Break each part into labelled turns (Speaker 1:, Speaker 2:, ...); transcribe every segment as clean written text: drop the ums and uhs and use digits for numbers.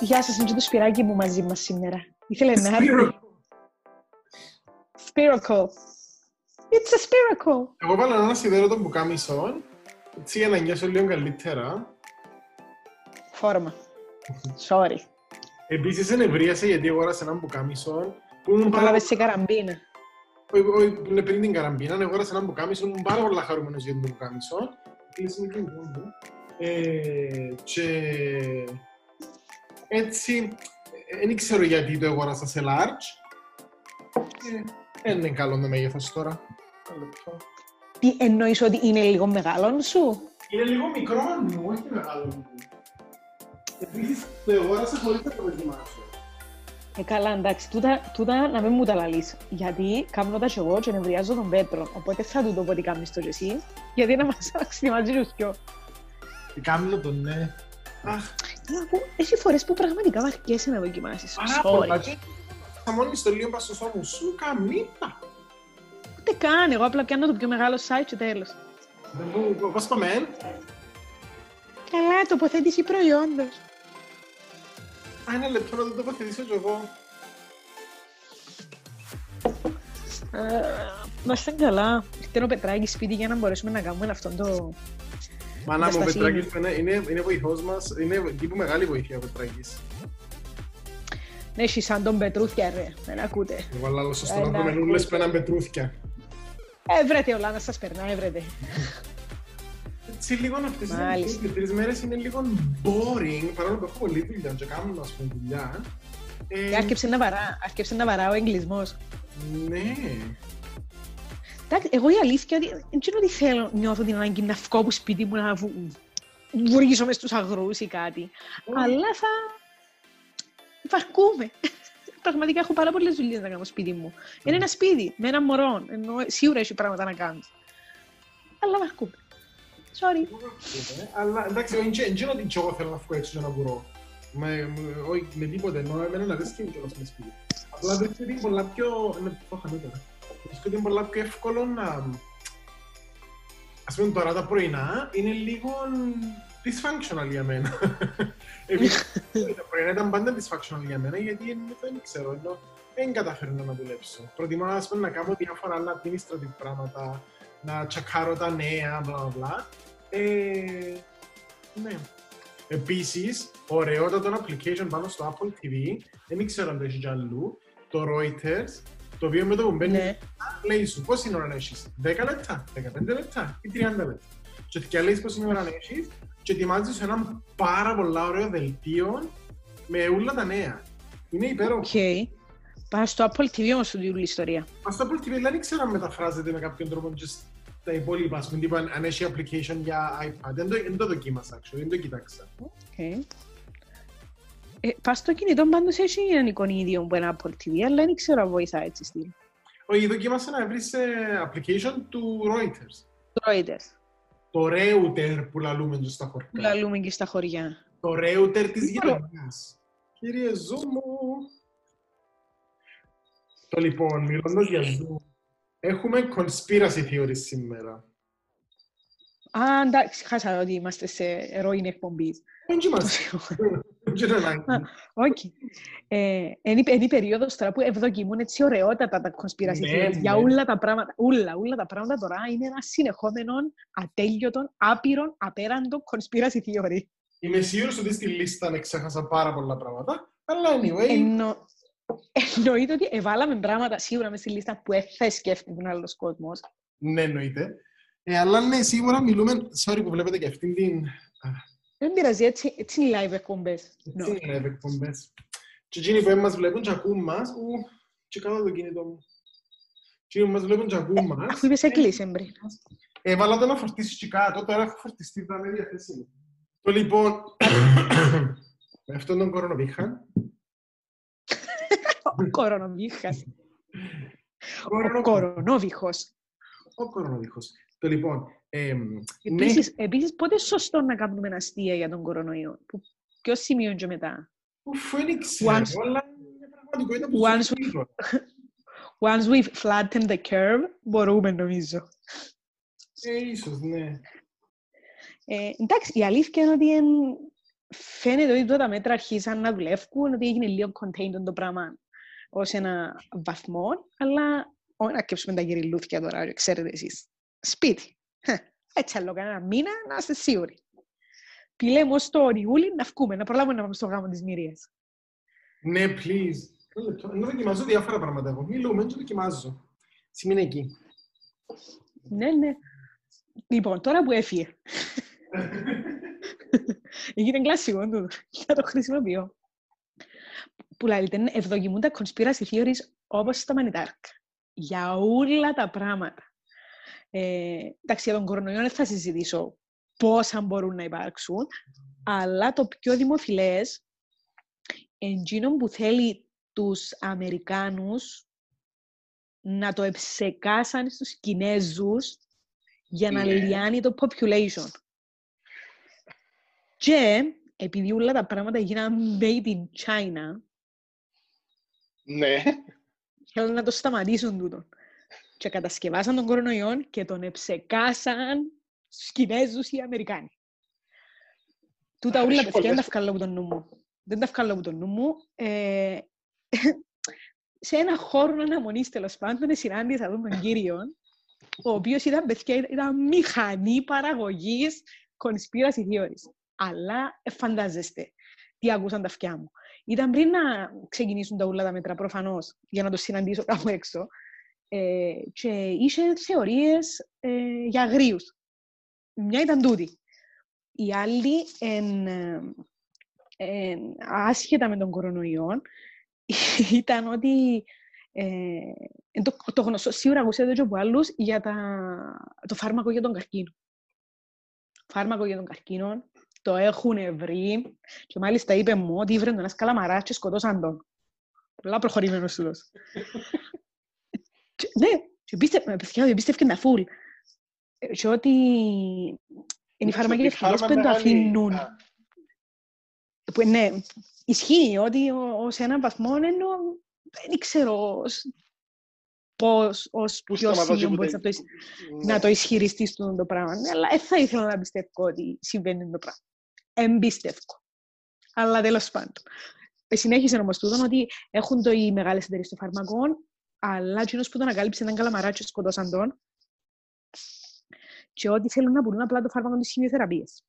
Speaker 1: Γεια σας, είναι και το Σπυράκι μου μαζί μας σήμερα. Ήθελε να έρθει. Spiracle. It's a spiracle.
Speaker 2: Εγώ βάλω ένα σιδέρο των πουκάμισων, έτσι για να νιώσω λίγο καλύτερα.
Speaker 1: Φόρμα. Sorry.
Speaker 2: Επίσης ενευρίασε γιατί αγόρασα έναν πουκάμισο που ήμουν
Speaker 1: πάρα... σε καραμπίνα.
Speaker 2: Όχι, πριν την καραμπίνα, αγόρασα έναν πουκάμισο, ήμουν πάρα πολλά χαρούμενος για τον πουκάμισο. Κλείσουμε και λοιπόν. Και έτσι, δεν ξέρω γιατί το αγόρασα σε large. Είναι καλό το μέγεθος τώρα.
Speaker 1: Τι εννοείς ότι είναι λίγο μεγάλο σου?
Speaker 2: Είναι λίγο μικρό μου, όχι μεγάλο μου. Επίσης το αγόρασα χωρίς να το δοκιμάσω.
Speaker 1: Καλά, εντάξει, τούτα να μην μου τα λαλείς. Γιατί κάνω τα και εγώ και νευριάζω τον Πέτρο. Οπότε θα του το πω τι κάνεις το και εσύ, γιατί να μας αξιμάζει τους δυο.
Speaker 2: Τι κάνω τον, ναι. Αχ.
Speaker 1: Έχει φορές που πραγματικά βαρκέσαι να δοκιμάσεις.
Speaker 2: Πάρα πολλά και θα μόνοι στο λίγο πας στο σώμα σου, καμίτα.
Speaker 1: Ούτε καν, εγώ απλά πιάνω το πιο μεγάλο site και τέλος.
Speaker 2: Πώς το μεν?
Speaker 1: Καλά, τοποθέτηση προϊόντος.
Speaker 2: Ένα λεπτό να το τοποθετήσω κι εγώ.
Speaker 1: Είμαστε καλά. Ήρθε ο Πετράκης σπίτι για να μπορέσουμε να κάνουμε αυτόν το...
Speaker 2: Μάνα μου, ο Πετράκης είναι βοηθός μας, είναι τύπου μεγάλη βοήθεια ο Πετράκης.
Speaker 1: Ναι, εσύ σαν τον Πετρούθια ρε, δεν ακούτε.
Speaker 2: Εγώ αλλά σωστό να πούμε νουλες που έναν Πετρούθια.
Speaker 1: Βρέτε όλα να σας περνάει, βρέτε.
Speaker 2: Έτσι λίγο αυτές οι 3 μέρες είναι λίγο boring, παρόλο που έχω πολλή δουλειά και κάνω ας πούμε δουλειά.
Speaker 1: Άρχισε να βαρά ο εγκλισμός.
Speaker 2: Ναι.
Speaker 1: Εντάξει, εγώ η αλήθεια δεν ξέρω τι θέλω, νιώθω την ανάγκη να βγω από σπίτι μου να βουρήσω μες στους αγρούς ή κάτι. Αλλά θα βαρκούμε. Πραγματικά έχω πάρα πολλές δουλειές να κάνω σπίτι μου. Είναι ένα σπίτι με ένα μωρό, ενώ σίγουρα έχει πράγματα να κάνεις. Αλλά βαρκούμε. Sorry.
Speaker 2: Αλλά εντάξει, δεν ξέρω ότι εγώ θέλω να βγω έξω για να βουρώ. Όχι με τίποτε, ενώ εμένα να αρέσει και μου κιόλας με σπίτι. Απλά βρίσκω ότι είναι πολλά πιο... Βρίσκω ότι είναι πολλά πιο εύκολο να... Ας πούμε τώρα τα πρωινά είναι λίγο dysfunctional για μένα. Τα πρωινά ήταν πάντα dysfunctional για μένα γιατί δεν ξέρω, ενώ δεν καταφέρνω να δουλέψω. Προτιμάω ας πούμε να κάνω διάφορα άλλα administrative πράγματα, να τσακάρω τα νέα, bla bla. Ναι. Επίσης, ωραιότατο application πάνω στο Apple TV, δεν ξέρω αν το έχει κι αλλού, το Reuters, το οποίο με το που μπαίνει, λέει σου πόση ώρα να έχεις, 10 λεπτά, 15 λεπτά ή 30 λεπτά. Και λέει πόση ώρα να έχεις και ετοιμάζεις σου ένα πάρα πολλά ωραίο δελτίο με όλα τα νέα. Είναι υπέροχο.
Speaker 1: Okay. Πάνω στο Apple TV όμως σου διούλη η ιστορία.
Speaker 2: Πάνω στο Apple TV δεν ξέρω αν μεταφράζεται με κάποιον τρόπο και τα υπόλοιπα, ας πούμε, αν έχει application για iPad. Δεν το δοκίμασα, δεν το κοιτάξα.
Speaker 1: Okay. Πας στο κινητό πάντως έχει έναν εικονίδιο που είναι Apple TV, αλλά δεν ξέρω αν βοηθά έτσι στυλ.
Speaker 2: Όχι, δοκίμασα να βρεις application του Reuters.
Speaker 1: Reuters.
Speaker 2: Το Reuter που λαλούμε και στα χωριά.
Speaker 1: Που λαλούμε και στα χωριά.
Speaker 2: Το Reuter της γειτονιάς. Κύριε Ζου μου. Το λοιπόν, μιλώντας για Ζου, έχουμε conspiracy theories σήμερα.
Speaker 1: Α, εντάξει, χάσα ότι είμαστε σε ροήν εκπομπής.
Speaker 2: Δεν είμαστε.
Speaker 1: Όχι. Είναι η περίοδος τώρα που ευδοκιμούν έτσι ωραιότατα τα conspiracy theories για όλα τα πράγματα. Όλα τα πράγματα τώρα είναι ένα συνεχόμενο, ατέλειωτο, άπειρο, απέραντο conspiracy theory.
Speaker 2: Είμαι σίγουρος ότι στη λίστα εξέχασα πάρα πολλά πράγματα, αλλά anyway...
Speaker 1: Εννοείται ότι εβάλαμε πράγματα σίγουρα μες στη λίστα που θα σκέφτηκαν άλλος κόσμος.
Speaker 2: Ναι, εννοείται. Αλλά ναι, σίγουρα μιλούμε... Sorry που βλέπετε και αυτήν την...
Speaker 1: Δεν πειράζει, έτσι είναι live εκπομπές.
Speaker 2: Έτσι είναι live εκπομπές. Και εκείνοι που μας βλέπουν και ακούν μας... Και κάτω το κινητό μου. Εκείνοι που μας βλέπουν και ακούν μας...
Speaker 1: Αφού είπες έκλεισε πριν.
Speaker 2: Έβαλα το να φορτίσεις και κάτω, τώρα έχω φορτιστεί τα με διαθέσιμο. Το λοιπόν... Αυτόν τον κορονοβίχα.
Speaker 1: Ο κορονοβίχας. Ο κορονόβιχος.
Speaker 2: Ο κορονόβιχος. Το λοιπόν...
Speaker 1: Επίσης, πότε σωστό να κάνουμε ένα αστεία για τον κορονοϊό? Ποιο σημείο και μετά?
Speaker 2: Δεν ξέρω, αλλά είναι πραγματικότητα που
Speaker 1: once we've flattened the curve, μπορούμε νομίζω.
Speaker 2: Ίσως, ναι.
Speaker 1: Εντάξει, η αλήθεια είναι ότι φαίνεται ότι τα μέτρα αρχίσαν να δουλεύουν, ότι έγινε λίγο contained το πράγμα ως ένα βαθμό, αλλά όχι να κέψουμε τα γυριλούθια τώρα, ξέρετε εσείς. Σπίτι. Έτσι άλλο κανένα μήνα, να είστε σίγουροι. Πηλέμε ως το Ιούλη να βγούμε, να προλάβουμε να πάμε στο γάμο της Μυρίας.
Speaker 2: Ναι, please. Να δοκιμάζω διάφορα πράγματα εγώ. Μιλούμε, να δοκιμάζω. Σημαίνει εκεί.
Speaker 1: Ναι, ναι. Λοιπόν, τώρα που έφυγε. Έγινε κλασικό τούτο. Θα το χρησιμοποιώ. Που λέτε, ευδοκιμούν τα conspiracy theories όπως στα μανιτάρκα. Για όλα τα πράγματα. Εντάξει, για τον κορονοϊό δεν θα συζητήσω πόσα μπορούν να υπάρξουν, αλλά το πιο δημοφιλές εντζήνων που θέλει τους Αμερικάνους να το εψεκάσαν στους Κινέζους για να λιάνει το population. Και επειδή όλα τα πράγματα γίναν made in China,
Speaker 3: ναι,
Speaker 1: θέλουν να το σταματήσουν τούτο. Και κατασκευάσαν τον κορονοϊό και τον εψεκάσαν στους Κινέζους οι Αμερικάνοι. Τούτα όλα παιδιά δεν τα βγάλω από τον νου μου. Δεν τα βγάλω από τον νου μου. Σε ένα χώρο αναμονής, τέλος πάντων, συνάντησα τον κύριο, ο οποίος ήταν μηχανή παραγωγής conspiracy theories. Αλλά φαντάζεστε τι άκουσαν τα αυτιά μου. Ήταν πριν να ξεκινήσουν τα ούλα τα μέτρα, προφανώς, για να το συναντήσω κάπου έξω. Και είχε θεωρίες για αγρίους. Μια ήταν τούτη. Η άλλη, άσχετα με τον κορονοϊό, ήταν ότι το γνωστό, σίγουρα ακούσατε και από άλλους, για το φάρμακο για τον καρκίνο. Φάρμακο για τον καρκίνο, το έχουν βρει και μάλιστα είπε μου ότι ήβρε ένας καλαμαράς και σκοτώσαν τον. Πολλά προχωρημένος τούτος. Ναι, και πίστευκε τα φουλ. Και ότι είναι οι φαρμακευτικές που το αφήνουν. Ναι, ισχύει ότι σε έναν βαθμό δεν ξέρω πώς, ως ποιο σημείο μπορείς να το ισχυριστείς το πράγμα. Αλλά δεν θα ήθελα να πιστεύω ότι συμβαίνει το πράγμα. Εμπίστευκο. Αλλά τέλος πάντων. Συνέχισε όμως τούτο ότι έχουν οι μεγάλες εταιρείες των φαρμακών, αλλά εκείνος που τον ανακάλυψε ήταν καλαμαρά και σκοτώσαν τον. Και ότι θέλουν να πουλούν απλά το φάρμακο της χημειοθεραπείας.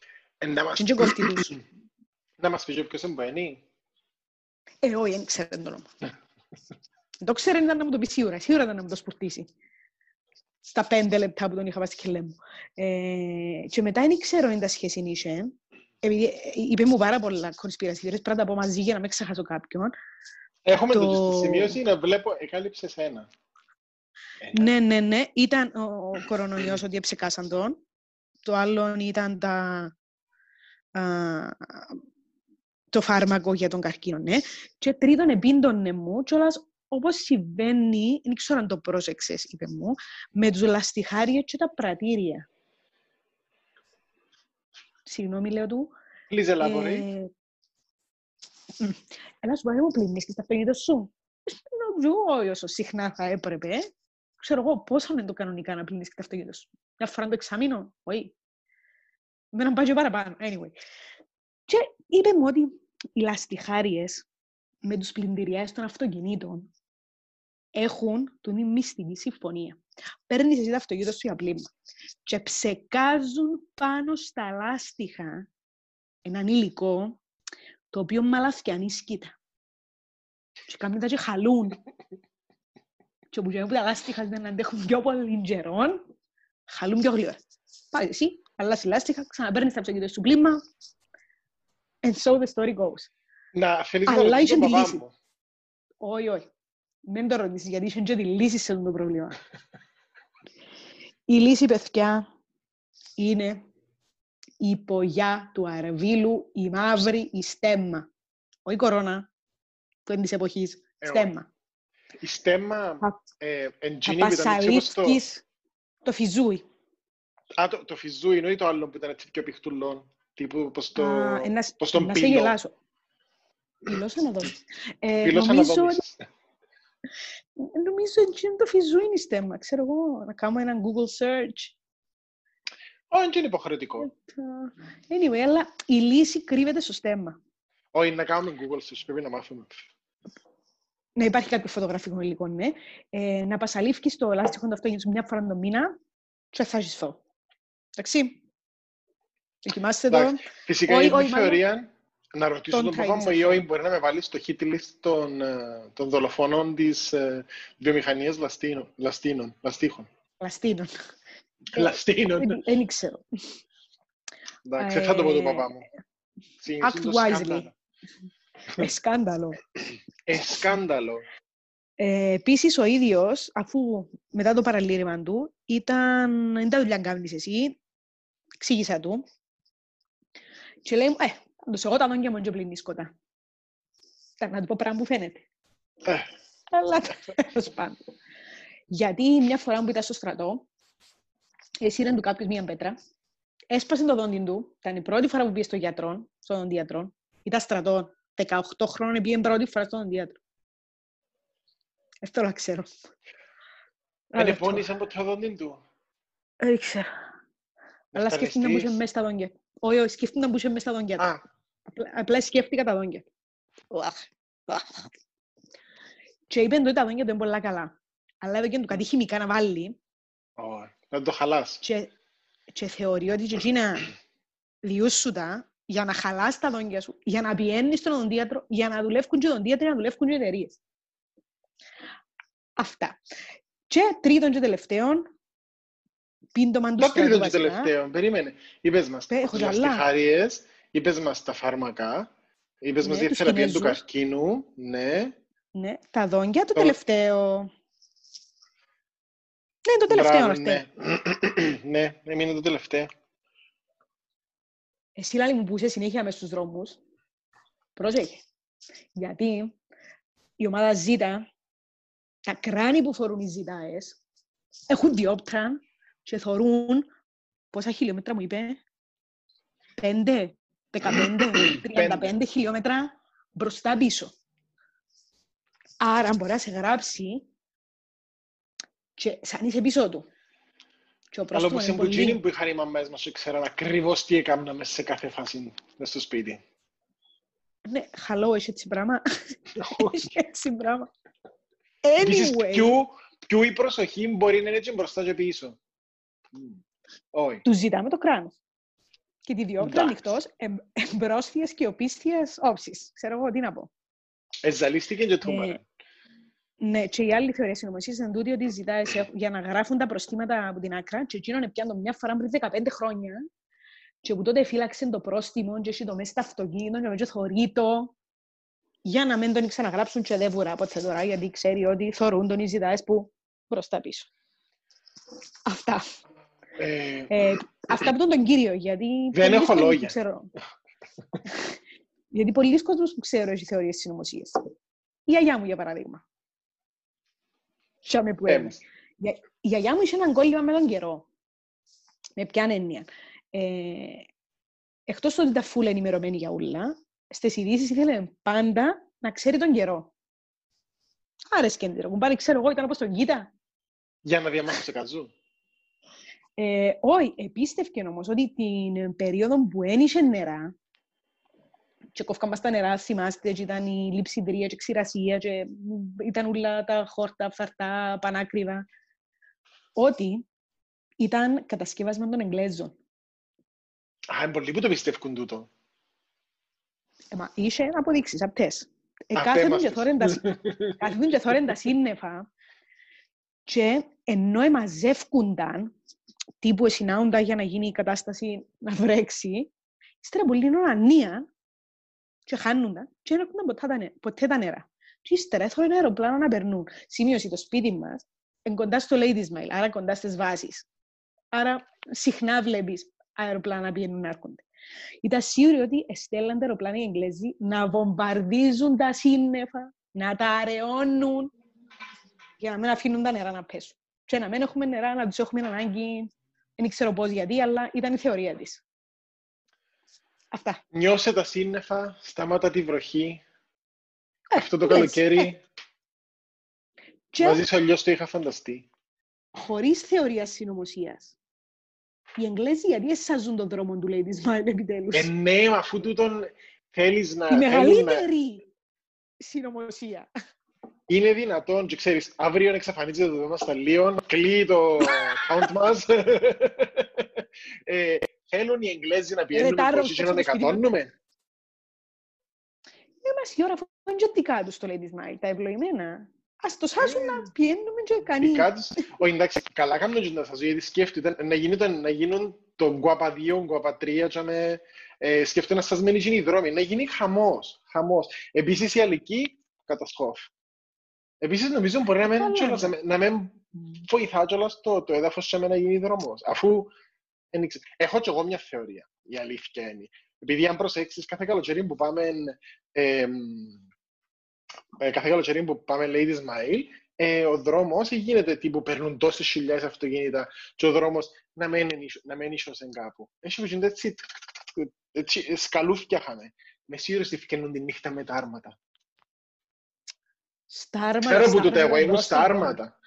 Speaker 3: Να μας πει ποιος εμπαίνει.
Speaker 1: Όχι, δεν ξέρω το όνομα. Το ξέρω ήταν να μου το πει σίγουρα. Σίγουρα ήταν να μου το σπουρτίσει. Στα 5 λεπτά που τον είχα πάει στη κελέ μου. Και μετά δεν ξέρω αν τα σχέση είχε. Επειδή είπε μου πάρα πολλά conspiracy theories, πρέπει να τα πω μαζί για να μην ξεχάσω κάποιον.
Speaker 3: Έχουμε το στη σημείωση να βλέπω, εκάλυψες ένα.
Speaker 1: Ναι. Ήταν ο κορονοϊός ότι εψεκάσαν τον. Το άλλο ήταν το φάρμακο για τον καρκίνο, ναι. Και τρίτον, επίντονε μου, κιόλας όπως συμβαίνει, δεν ξέρω αν το πρόσεξες, είπε μου, με τους λαστιχάριες και τα πρατήρια. Συγγνώμη, λέω του.
Speaker 3: Please elaborate.
Speaker 1: Έλα σου πάρε μου πλυνείς και στα αυτοκίνητα σου. Όχι όσο συχνά θα έπρεπε. Ξέρω εγώ πόσα είναι το κανονικά να πλυνείς και τα αυτοκίνητα σου. Μια φορά το εξάμηνο, όχι. Με έναν πάει και παραπάνω, anyway. Και είπε μου ότι οι λαστιχάριες με τους πλυντηριάς των αυτοκινήτων έχουν την μυστική συμφωνία. Παίρνεις εσύ τα αυτοκίνητα σου για πλύμα και ψεκάζουν πάνω στα λάστιχα έναν υλικό το οποίο μαλαθιάνει σκήτα. Και κάνουν τα και χαλούν. Και όπου τα λάστιχα δεν αντέχουν πιο πολύ καιρό, χαλούν πιο γλύωρα. Πάει εσύ, αλλάς η λάστιχα, ξαναπαίρνεις τα αυτοκίνητα σου πλύμα, and so the story goes.
Speaker 3: Να θέλεις να ρωτήσεις τον παπά μου.
Speaker 1: Όχι. Μην το ρωτήσεις, γιατί είχε και τη λύση σε αυτό το πρόβλημα. Η λύση, παιδιά, είναι η πογιά του Αρβίλου, η μαύρη, η στέμμα. Όχι η κορώνα, που είναι της εποχής. Στέμμα.
Speaker 3: Η στέμμα εντζίνη
Speaker 1: που ήταν έτσι όπως το φιζούι.
Speaker 3: Το φιζούι είναι ή το άλλο που ήταν έτσι πιο πιχτουλόν. Τύπου πως τον πύλο.
Speaker 1: Να σε γελάσω. Πύλος αναδόμησης. Νομίζω ότι το φιζούι είναι η στέμμα. Ξέρω εγώ, να κάνω έναν Google search.
Speaker 3: Όχι, είναι υποχρεωτικό.
Speaker 1: Anyway, αλλά η λύση κρύβεται στο στέμμα.
Speaker 3: Όχι, να κάνουμε Google search, πρέπει να μάθουμε.
Speaker 1: Να υπάρχει κάποιο φωτογραφικό υλικό, ναι. Να πασαλήφκεις το λάστιχο του αυτοκίνητου μια φορά το μήνα και θα έχεις φω. Εντάξει. Δοκιμάστε το.
Speaker 3: Φυσικά, η θεωρία, να ρωτήσω τον παπά μου ή όχι, μπορεί να με βάλει στο hit list των δολοφόνων της βιομηχανίας λαστίχων. Λαστίνων.
Speaker 1: Δεν ξέρω.
Speaker 3: Εντάξει, θα το πω τον παπά μου.
Speaker 1: Act wisely. Σκάνδαλο.
Speaker 3: Σκάνδαλο.
Speaker 1: Επίσης, ο ίδιος, αφού μετά το παραλήρημα του, δεν τα δουλειά κάνεις εσύ, εξήγησα του, και λέει μου, αντός εγώ τα δόντια μου και πλύνεις σκοτά. Να του πω πράγμα που φαίνεται. Αλλά τέλος πάντων. Γιατί μια φορά που ήταν στο στρατό, έσυρε του κάποιος μία πέτρα, έσπασε το δόντι του, ήταν η πρώτη φορά που πήγε στον δοντίατρο, ήταν στρατό, 18 χρόνων πήγε πρώτη φορά στον δοντίατρο. Αυτό όλα ξέρω.
Speaker 3: Δεν πόνισε από το δόντι του.
Speaker 1: Δεν ξέρω. Αλλά σκέφτηκα να μπούσε μέσα στα δόντια. Όχι, σκέφτηκα να μπούσε μέσα στα δόντια του. Απλά σκέφτηκα τα δόντια. Και είπε ότι τα δόντια του είναι πολλά καλά. Αλλά έδωκε του κάτι χημικά να βάλει.
Speaker 3: Να το χαλάσει.
Speaker 1: Και θεωρεί ότι εκείνα διούσου τα για να χαλάσει τα δόντια σου, για να πιένεις στον οδοντίατρο, για να δουλεύουν και οδοντίατροι, για να δουλεύουν και εταιρείες. Αυτά. Και τρίτον και τελευταίον, πίντομαν του στρατού βασικά.
Speaker 3: Τρίτον και τελευταίον, περίμενε. Είπες μας τις λαστιχάριες, είπες μας τα φάρμακα, είπες μας για θεραπεία του καρκίνου, ναι.
Speaker 1: Ναι, τα δόντια το τελευταίο. Ναι, το τελευταίο αυτό.
Speaker 3: Ναι, έμεινε το τελευταίο.
Speaker 1: Εσύ λάλη μου που είσαι συνέχεια μες στους δρόμους, πρόσεχε. Γιατί η ομάδα Ζήτα, τα κράνη που φορούν οι Ζητάες, έχουν διόπτρα και θωρούν πόσα χιλιόμετρα μου είπε, 5, 15, 35 χιλιόμετρα μπροστά πίσω. Άρα μπορεί να σε γράψει και σαν είσαι πίσω του.
Speaker 3: Αλλά όπως είναι πολύ... που είχαν οι μαμές μας και ξέραν ακριβώς τι έκαναμε σε κάθε φάση μες στο σπίτι.
Speaker 1: Ναι, χαλό, έχει έτσι πράγμα. Έχει έτσι πράγμα. Anyway.
Speaker 3: Ποιου η προσοχή μπορεί να είναι έτσι μπροστά και πίσω.
Speaker 1: Του ζητάμε το κράνος. Και τη διόπτρα ανοιχτός, εμπρόσθιες και οπίσθιες όψεις. Ξέρω εγώ τι να πω.
Speaker 3: Εζαλίστηκε και τούμαρα.
Speaker 1: Ναι, και η άλλη θεωρία συνωμοσίας είναι τούτη ότι ζητάει για να γράφουν τα προστήματα από την άκρα και εκείνον πιάνε μια φορά πριν 15 χρόνια και που τότε φύλαξε το πρόστιμο και έχει το μέσα στα αυτοκίνητο και μέσα θωρεί το για να μην τον ξαναγράψουν και δεν βουρά ποτέ τώρα γιατί ξέρει ότι θωρούν τον οι ζητάες που μπροστά πίσω. Αυτά. Αυτά από τον κύριο, γιατί...
Speaker 3: Δεν έχω λόγια.
Speaker 1: Γιατί πολλοί κόσμος που ξέρω έχει θεωρίες συνωμοσίες. Η γιαγιά μου, για παράδειγμα. Η γιαγιά μου είχε έναν κόλλημα με τον καιρό. Με ποιαν έννοια. Εκτός ότι ήταν φουλ ενημερωμένη για ούλα, στις ειδήσεις ήθελε πάντα να ξέρει τον καιρό. Άρεσκε την κουμπάρι, ξέρω εγώ, ήταν όπως τον κοίτα.
Speaker 3: Για να διαμάχω σε καζού.
Speaker 1: Όχι, επίστευκε όμως ότι την περίοδο που ένιξε νερά και κόφκαν μας τα νερά, θυμάστε, και ήταν η λειψιδρία και ξηρασία και ήταν όλα τα χόρτα, φαρτά, πανάκριβα, ότι ήταν κατασκεύασμα των Εγγλέζων.
Speaker 3: Είναι πολλοί που το πιστεύουν τούτο.
Speaker 1: Είχε αποδείξεις, απτές. Κάθετουν και θόρεν τα σύννεφα και ενώ εμαζεύκουνταν τύπου εσυνάουνταν για να γίνει η κατάσταση να βρέξει, ύστερα πολύ νονανία και χάνουνταν και δεν έρχονταν ποτέ τα νερά. Και ύστερα έθωρε αεροπλάνο να περνούν. Σημείωση το σπίτι μας, κοντά στο Ladies Mile, άρα κοντά στις βάσεις. Άρα συχνά βλέπεις αεροπλάνα να πηγαίνουν να έρχονται. Ήταν σίγουροι ότι εστέλναν τα αεροπλάνα οι Εγγλέζοι να βομβαρδίζουν τα σύννεφα, να τα αραιώνουν για να μην αφήνουν τα νερά να πέσουν. Και να μην έχουμε νερά, να τους έχουμε ανάγκη, δεν ξέρω πώς γιατί, αλλά ήταν η θεωρία της. Αυτά.
Speaker 3: Νιώσε τα σύννεφα, σταμάτα τη βροχή. Αυτό το καλοκαίρι, μαζί σου αλλιώς το είχα φανταστεί.
Speaker 1: Χωρίς θεωρία συνωμοσίας. Οι Εγγλέζοι γιατί εσάζουν τον δρόμο του Lady Smile επιτέλους.
Speaker 3: Ναι, αφού τούτον θέλεις να...
Speaker 1: Η μεγαλύτερη συνωμοσία.
Speaker 3: Είναι δυνατόν και ξέρεις, αύριο εξαφανίζεται το δώμα στα Λίον, κλείει το account μας. Θέλουν οι Εγγλέζοι να πιένουμε προς και να εκατώνουμε.
Speaker 1: Μας η ώρα αφού είναι και δικά τους το Lady Smile, τα ευλογημένα. Ας το σάσουν να πιένουμε και κανεί.
Speaker 3: Όχι, εντάξει, καλά κάνουν να σας γιατί σκέφτονται να γίνουν το Guapa 2, Guapa 3 σκέφτονται να σας μένει οι δρόμοι, να γίνει χαμός. Επίσης η αλική, κατασκόφ. Επίσης νομίζω μπορεί να μην βοηθά κιόλας το έδαφος σε μένα να γίνει δρόμος. Αφού έχω κι εγώ μια θεωρία, η αλήθεια είναι. Επειδή αν προσέξεις κάθε καλοκαίρι που πάμε Lady Smile, ο δρόμος γίνεται τύπου παίρνουν τόσες χιλιάδες αυτοκίνητα και ο δρόμος να μένει ίσως κάπου. Έχει που γίνεται έτσι σκαλούθια χάμε. Μεσίωρες ευκαινούν τη νύχτα με τα άρματα. Ξέρω που τότε εγώ ήμουν στα άρματα.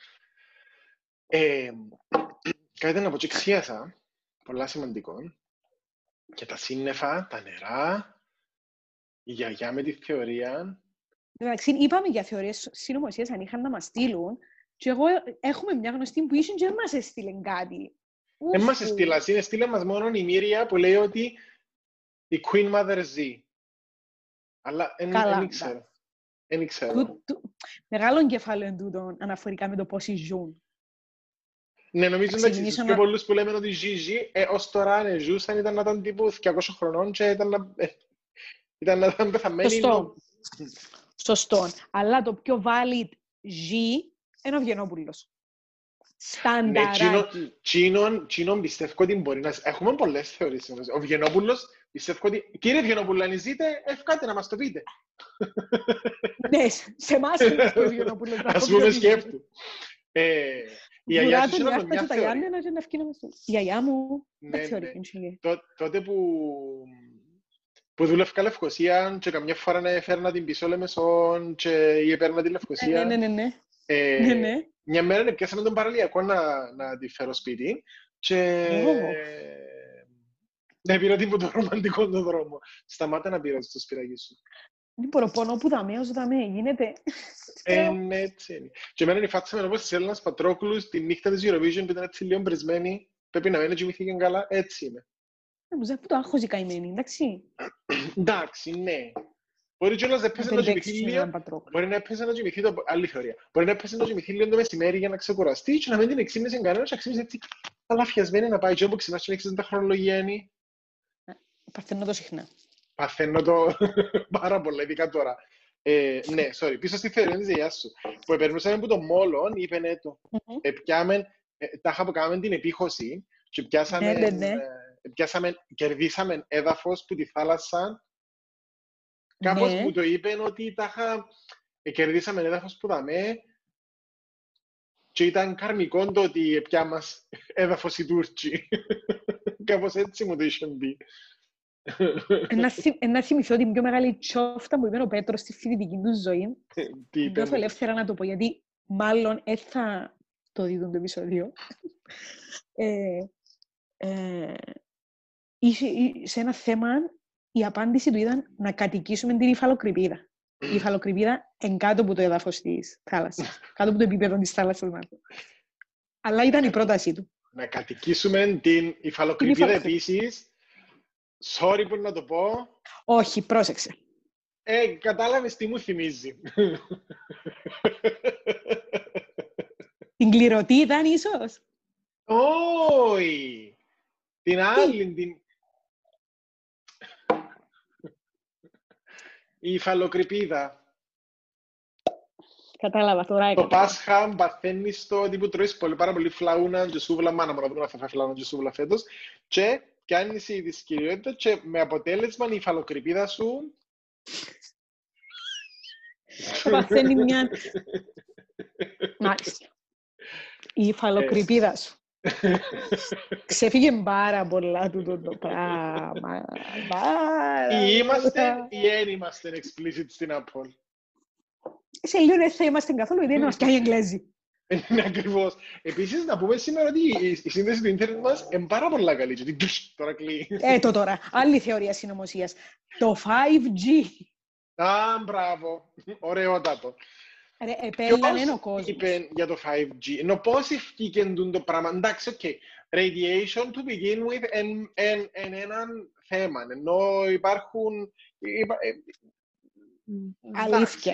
Speaker 3: Κάτι να πω και ξίασα, πολλά σημαντικό. Και τα σύννεφα, τα νερά, η γιαγιά με τη θεωρία.
Speaker 1: Εντάξει, είπαμε για θεωρίες συνωμοσίας αν είχαν να μας στείλουν και εγώ έχουμε μια γνωστή που ήσουν και δεν μας έστειλε κάτι.
Speaker 3: Δεν μας έστειλε μας μόνο η Μύρια που λέει ότι η Queen Mother ζει. Αλλά δεν ξέρω.
Speaker 1: Μεγάλο κεφάλαιο τούτο αναφορικά με το πόσοι ζουν.
Speaker 3: Ναι, νομίζω ότι στους πιο πολλούς που λέμε ότι ζει, ως τώρα αν ζούσαν ήταν να ήταν τύπου 200 χρονών και ήταν να ήταν πεθαμένοι.
Speaker 1: Σωστό. Αλλά το πιο valid ζει είναι ο Βγενόπουλος. Στανταράκι.
Speaker 3: Τσίνον πιστεύω ότι μπορεί να... Έχουμε πολλές θεωρίες. Ο Βγενόπουλος πιστεύω ότι... Κύριε Βγενόπουλο, αν ζείτε, ευκάτε να μας το πείτε.
Speaker 1: Ναι, σε εμάς είναι ο Βγενόπουλος.
Speaker 3: Ας πούμε σκέφτου. Η γιαγιά σου είναι μια θεωρία.
Speaker 1: Η γιαγιά μου
Speaker 3: δεν θεωρεί. Τότε που δούλευκα Λευκοσία και καμιά φορά να έφερνα την πίσω Λεμεσόν και έπαιρνα τη Λευκοσία.
Speaker 1: Ναι.
Speaker 3: Μια μέρα πιάσαμε τον παραλιακό να τη φέρω σπίτι και να πήρα την το ρομαντικό τον δρόμο. Σταμάτα να πήρας στο σπυράκι σου.
Speaker 1: Δεν μπορώ πόνο που δαμέ ως δαμέ, γίνεται.
Speaker 3: Ναι, έτσι είναι. Και εμένα η φάτσα με όπως της Έλληνας Πατρόκουλου τη νύχτα της Eurovision που ήταν έτσι λίγο μπρισμένη, πρέπει να μένει κοιμηθήκαν καλά, έτσι είναι.
Speaker 1: Νομίζω που το άγχος η καημένη, εντάξει.
Speaker 3: Εντάξει, ναι. Μπορεί κιόλας να έπαιζε να κοιμηθεί λίγο, μπορεί να έπαιζε να κοιμηθεί το... Άλλη θεωρία. Μπορεί να έπαιζε να κοιμηθεί λίγο το μεσημέρι για να ξεκουραστεί και να μην την εξήμνησε κανένας και αξίμησε έτσι αλαφιασμένη να πάει και όπου ξημάς και να έχεις τα χρονολογία είναι.
Speaker 1: Παθαίνω το συχνά.
Speaker 3: Παθαίνω το πάρα πολλά, ειδικά τώρα. Ναι, sorry, πίσω στη θεωρία της γιαγιάς σου. Που περνούσαμε από το μόλον, είπαινε το. Τάχα που κάναμε την επίχωση και κερδίσαμε έδαφος που τη θάλασσα. Κάπως που το είπεν ότι κερδίσαμε έδαφος που δαμε και ήταν καρμικό το ότι πια μας έδαφος οι Τούρκοι. Κάπως έτσι μου το είχαν πει.
Speaker 1: Να θυμηθώ την πιο μεγάλη τσόφτα που είπε ο Πέτρος στη φοιτητική του ζωή. Νιώθω ελεύθερα να το πω, γιατί μάλλον θα το δείτε το επεισόδιο. Σε ένα θέμα, η απάντηση του ήταν να κατοικήσουμε την υφαλοκρηπίδα. Η υφαλοκρηπίδα είναι κάτω από το έδαφος της θάλασσας. Κάτω από το επίπεδο της θάλασσας. Αλλά ήταν η πρότασή του.
Speaker 3: Να κατοικήσουμε την υφαλοκρηπίδα επίσης. Sorry που να το πω.
Speaker 1: Όχι, πρόσεξε.
Speaker 3: Κατάλαβες τι μου θυμίζει.
Speaker 1: Την κληρωτή ήταν ίσως.
Speaker 3: Όχι. Την άλλη. Η υφαλοκρηπίδα.
Speaker 1: Κατάλαβα τώρα.
Speaker 3: Το Πάσχα παθαίνεις το τύπου τρώεις πάρα πολύ φλαούνα και σούβλα. Μάνα μου να δούμε να θα φάει φλαούνα και σούβλα φέτος. Και κάνεις η δυσκολιότητα και με αποτέλεσμα η υφαλοκρηπίδα σου
Speaker 1: παθαίνει μια... Μάλιστα. Η υφαλοκρηπίδα σου. Ξέφυγε πάρα πολλά τούτο το πράγμα.
Speaker 3: Είμαστε ή δεν είμαστε explicit στην Apple.
Speaker 1: Σε λίγο δεν θα είμαστε καθόλου, γιατί είναι μας πιάνει Εγγλέζοι.
Speaker 3: Είναι ακριβώς. Επίσης, να πούμε σήμερα ότι η σύνδεση του ίντερνετ μας είναι πάρα πολλά καλή. Και τώρα κλείνει.
Speaker 1: Το τώρα. Άλλη θεωρία συνωμοσίας. Το 5G.
Speaker 3: Α, μπράβο. Ωραιότατο.
Speaker 1: Επέλανε ο κόσμος.
Speaker 3: Είπε για το 5G. Ενώ πώς ευκήκε το πράγμα. Εντάξει, okay. Radiation to begin with είναι ένα θέμα. Ενώ υπάρχουν...
Speaker 1: Αλήθεια.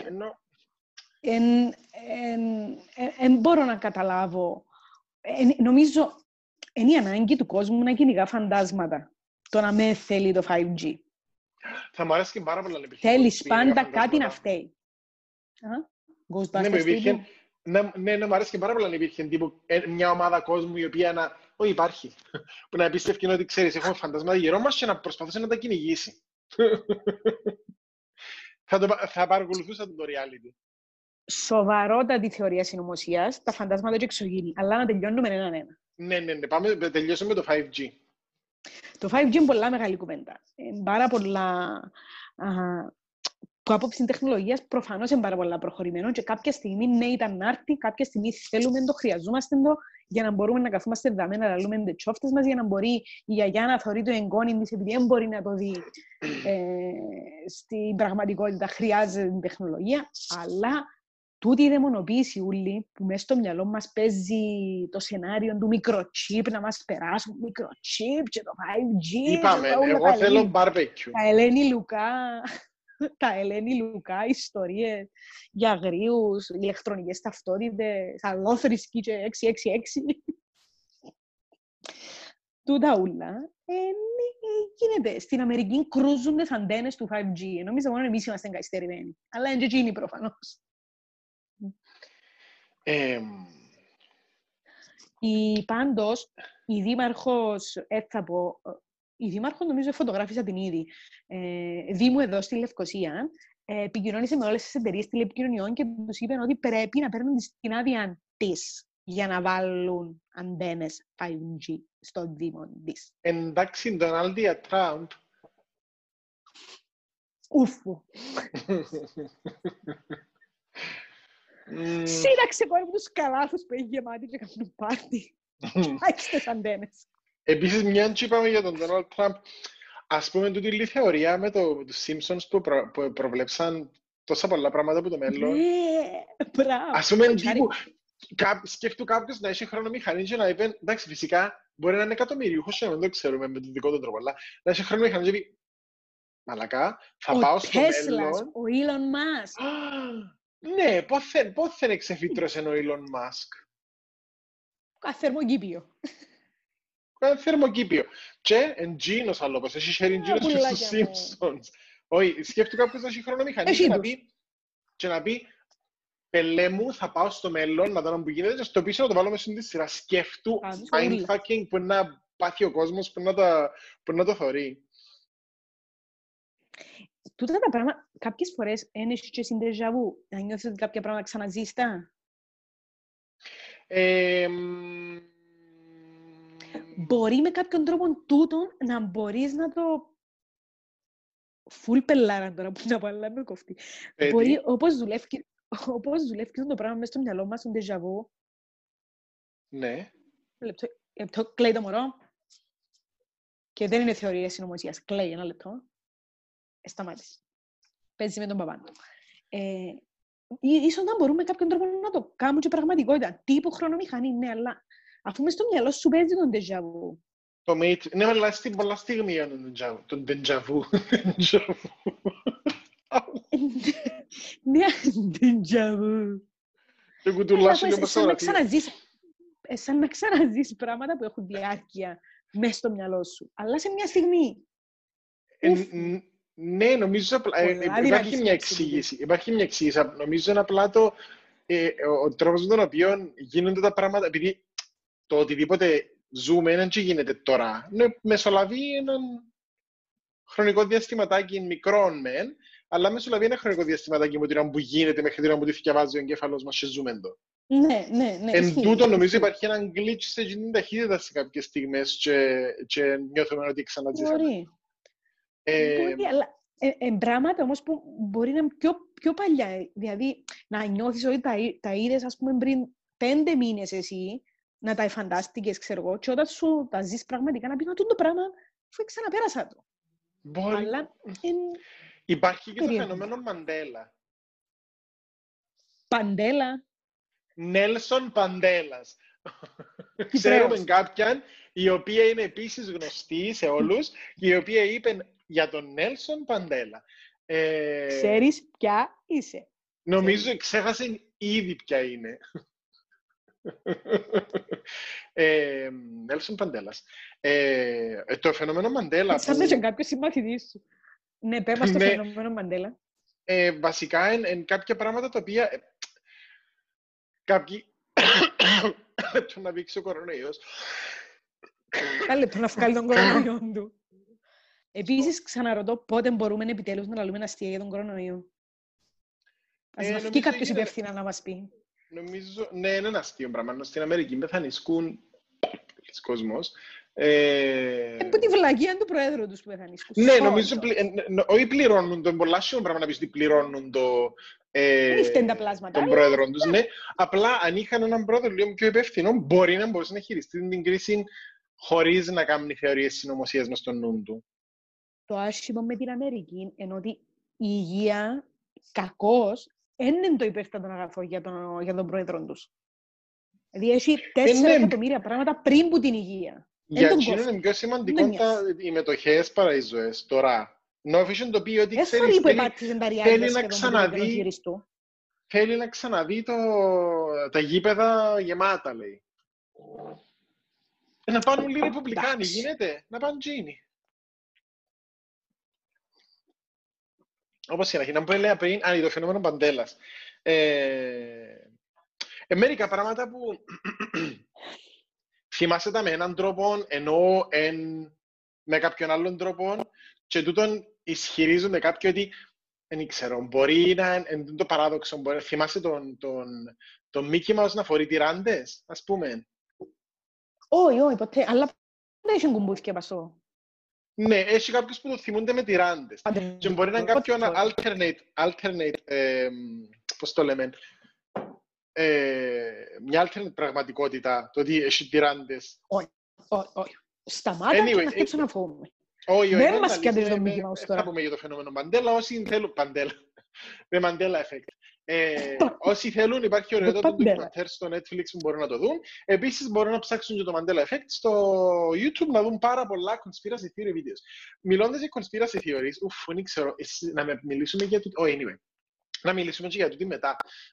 Speaker 1: Μπορώ να καταλάβω. Νομίζω είναι η ανάγκη του κόσμου να κυνηγά φαντάσματα. Το να με θέλει το 5G.
Speaker 3: Θα μου αρέσει και πάρα πολλά να υπήρχε.
Speaker 1: Θέλεις πάντα κάτι να φταίει.
Speaker 3: Ναι, μου αρέσει και πάρα πολλά να υπήρχε μια ομάδα κόσμου η οποία να... Όχι, υπάρχει. Που να εμπιστεύει ότι ξέρεις, έχουμε φαντάσματα γύρω μας και να προσπαθούσε να τα κυνηγήσει. Θα παρακολουθούσα το reality.
Speaker 1: Σοβαρότατη θεωρία συνωμοσίας, τα φαντάσματα και εξωγήινοι, αλλά να τελειώνουμε έναν-ένα.
Speaker 3: Ναι. Πάμε, τελειώσουμε το 5G.
Speaker 1: Το 5G είναι πολλά μεγάλη κουβέντα. Πάρα πολλά... που άποψη τεχνολογίας προφανώς είναι πάρα πολλά προχωρημένο και κάποια στιγμή ναι ήταν να έρθει, κάποια στιγμή θέλουμε το, χρειαζόμαστε το για να μπορούμε να καθόμαστε δαμέ να λαλούμε τις τσόφτες μας, για να μπορεί η γιαγιά να θεωρεί το εγγόνι της, επειδή δεν μπορεί να το δει στην πραγματικότητα, χρειάζεται την τεχνολογία, αλλά τούτη η δαιμονοποίηση ούλη που μέσα στο μυαλό μας παίζει το σενάριο του μικροτσίπ να μας περάσουν, μικροτσίπ και το 5G.
Speaker 3: Είπαμε, εγώ θέλω barbecue.
Speaker 1: Τα Ελένη Λουκά, ιστορίες για αγρίους, ηλεκτρονικές ταυτότητες, αλόθρησκοι και 666. Τούτα ούλα. Γίνεται. Στην Αμερική κρούζουν τις αντένες του 5G. Νομίζω μόνο εμείς είμαστε καθυστερημένοι. Αλλά είναι και εκείνοι προφανώς. Πάντως, η δήμαρχος, θα πω, η δήμαρχος νομίζω φωτογράφησα την ήδη. Δήμου εδώ στη Λευκοσία, επικοινώνησε με όλες τις εταιρείες τηλεπικοινωνιών και τους είπε ότι πρέπει να παίρνουν την άδεια της για να βάλουν αντένες 5G στο δήμο της.
Speaker 3: Εντάξει, Ντονάλντια Τραμπ.
Speaker 1: Ούφου. Σύνταξε πάνω από τους καλάθους που έχει γεμάτη και κάνουν πάρτι. Άχιστε τις αντένες.
Speaker 3: Επίσης, μια και είπαμε για τον Ντόναλντ Τραμπ, ας πούμε τούτη η θεωρία με τους Simpsons που προβλέψαν τόσα πολλά πράγματα από το μέλλον.
Speaker 1: Μπράβο.
Speaker 3: Ας πούμε, σκέφτου κάποιος να έχει χρονομηχανή και να είπε, εντάξει, φυσικά μπορεί να είναι εκατομμυρίουχος και να μην το ξέρουμε με τον δικό του τρόπο, αλλά να έχει χρονομηχανή και να πει, μαλακά, θα πάω στο μέλλον.
Speaker 1: Ο Elon Musk.
Speaker 3: Ναι, πώς δεν εξεφύτρωσε ο Elon Musk.
Speaker 1: Θερμοκήπιο.
Speaker 3: Θερμοκήπιο. Και εντζίνος άλλο, πως έχει sharing τζίνος και στους Simpsons. Όχι, σκέφτου κάποιος να έχει χρονομηχανή και να πει πελέ μου, θα πάω στο μέλλον να δω να μου γίνεται και στο πίσω να το βάλω μέσα στη σειρά. Σκέφτου mindfucking που να πάθει ο κόσμος, που να το θωρεί.
Speaker 1: Τούτα τα πράγματα, κάποιες φορές ένεσαι και στην déjà vu, να νιώθεις ότι κάποια πράγματα ξαναζείς τα. Μπορεί με κάποιον τρόπο τούτον να μπορείς να το... Φουλ πελάρα τώρα που να βάλω, με κοφτεί. Μπορεί, όπως δουλεύει το πράγμα μέσα στο μυαλό μας, τον déjà vu.
Speaker 3: Ναι.
Speaker 1: Λεπτό, κλαίει το μωρό. Και δεν είναι θεωρία συνωμοσίας. Κλαίει ένα λεπτό. Σταμάτησε. Παίζει με τον παπά του. Ίσως να μπορούμε κάποιον τρόπο να το κάνουμε και πραγματικότητα. Τύπου χρονομηχανή, ναι, αλλά αφού μες στο μυαλό σου παίζει τον déjà vu.
Speaker 3: Ναι, αλλά στην πολλά στιγμή τον déjà vu.
Speaker 1: Ναι, déjà vu.
Speaker 3: Και κουτουλάσου και πασόρατη.
Speaker 1: Σαν να ξαναζείς πράγματα που έχουν διάρκεια μες στο μυαλό σου. Αλλά σε μια στιγμή.
Speaker 3: Ναι, νομίζω υπάρχει μια εξήγηση. Νομίζω είναι απλά ο τρόπος με τον οποίο γίνονται τα πράγματα, επειδή το οτιδήποτε ζούμε δεν γίνεται τώρα. Μεσολαβεί έναν χρονικό διαστηματάκι μικρόν μεν, αλλά μεσολαβεί ένα χρονικό διαστηματάκι με την ώρα που γίνεται μέχρι την ώρα που τη θυκευάζει ο εγκέφαλος μας και ζούμε το.
Speaker 1: Ναι.
Speaker 3: Εν τούτο νομίζω υπάρχει έναν glitch σε την ταχύτητα σε κάποιες στιγμές και νιώθουμε ότι ξαναζήσαμε.
Speaker 1: Μπορεί, αλλά πράγματα όμως που μπορεί να είναι πιο παλιά. Δηλαδή, να νιώθεις ότι τα είδες, ας πούμε, πριν 5 μήνες εσύ να τα εφαντάστηκες, ξέρω εγώ, και όταν σου τα ζεις πραγματικά να πεις, μα το πράγμα, αφού ξαναπέρασα το.
Speaker 3: Μπορεί.
Speaker 1: Αλλά
Speaker 3: Υπάρχει και το
Speaker 1: περίεργο.
Speaker 3: φαινόμενο Μαντέλα.
Speaker 1: Παντέλα.
Speaker 3: Νέλσον Παντέλας. Ξέρουμε κάποιαν η οποία είναι επίσης γνωστή σε όλους, η οποία είπε για τον Νέλσον Παντέλα.
Speaker 1: Ξέρεις ποια είσαι.
Speaker 3: Νομίζω ξέχασε ήδη ποια είναι. Νέλσον Παντέλας. Το φαινόμενο Μαντέλα...
Speaker 1: Σαν να είσαι κάποιος συμμαθητής σου. Ναι, πες μας το φαινόμενο Μαντέλα.
Speaker 3: Βασικά είναι κάποια πράγματα τα οποία... Κάποιοι... Το να βήξει ο κορονοϊός.
Speaker 1: Κάλε το να βγάλει τον κορονοϊό του. Επίσης, ξαναρωτώ πότε μπορούμε επιτέλους να λαλούμε αστεία για τον κορονοϊό. Ας μας βγει κάποιος υπεύθυνα να μας πει.
Speaker 3: Νομίζω, ναι, είναι ένα αστείο πράγμα. Στην Αμερική μεθανισκούν πολλοί κόσμος.
Speaker 1: Από τη βλαγία του Προέδρου τους που μεθανισκούν.
Speaker 3: Ναι, νομίζω, όχι πληρώνουν τον πολλάσιο πράγμα να πεις ότι πληρώνουν τον Πρόεδρο τους. Ναι. Απλά αν είχαν έναν πρόεδρο λίγο πιο υπεύθυνο, μπορεί να μπορούσε να χειριστεί την κρίση χωρίς να κάνει θεωρίες συνωμοσίας μες στον νου του.
Speaker 1: Το άσχημο με την Αμερική είναι ότι η υγεία κακώς είναι το υπεύθυνο αγαθό για τον πρόεδρο τους. Δηλαδή έχει 4 εκατομμύρια πράγματα πριν που την υγεία.
Speaker 3: Για εκείνο είναι πιο σημαντικό οι μετοχές παρά οι ζωές. Τώρα, νόφισον το πει ότι ξέρεις, θέλει να ξαναδεί τα γήπεδα γεμάτα, λέει. Να πάνουν λίγο ρεπουμπλικάνοι, γίνεται. Να πάνε τζίνοι. Όπως είναι, να πω έλεγα πριν, το φαινόμενο Παντέλας. Μερικά πράγματα που θυμάσαι τα με έναν τρόπο, ενώ με κάποιον άλλον τρόπο, και τούτον ισχυρίζονται κάποιοι ότι, δεν ξέρω, μπορεί να είναι το παράδοξο. Θυμάσαι τον Μίκι Μάους να φορεί τυράντες, ας πούμε.
Speaker 1: Όχι, ποτέ, αλλά δεν έχει κουμπούθηκε πασό.
Speaker 3: Ναι, έχει κάποιους που το θυμούνται με τυράντες. Και μπορεί να είναι κάποιον alternate, πώς το λέμε, μια alternate πραγματικότητα, το ότι έχει τυράντες.
Speaker 1: Όχι. Σταμάτα και να χτύψω να φοβούμε.
Speaker 3: Όχι,
Speaker 1: δεν μας κέντρει το Μίκι Μάους τώρα.
Speaker 3: Θα πούμε για το φαινόμενο Μαντέλα, όσοι θέλουν... Παντέλα. Με Μαντέλα effect. Όσοι θέλουν, υπάρχει ωραίο ντοκιμαντέρ στο Netflix που μπορούν να το δουν. Επίσης, μπορούν να ψάξουν και το Mandela Effect στο YouTube να δουν πάρα πολλά conspiracy theory videos. Μιλώντας για conspiracy theories, δεν ξέρω, να μιλήσουμε για το... anyway. Να μιλήσουμε και για το τι μετά.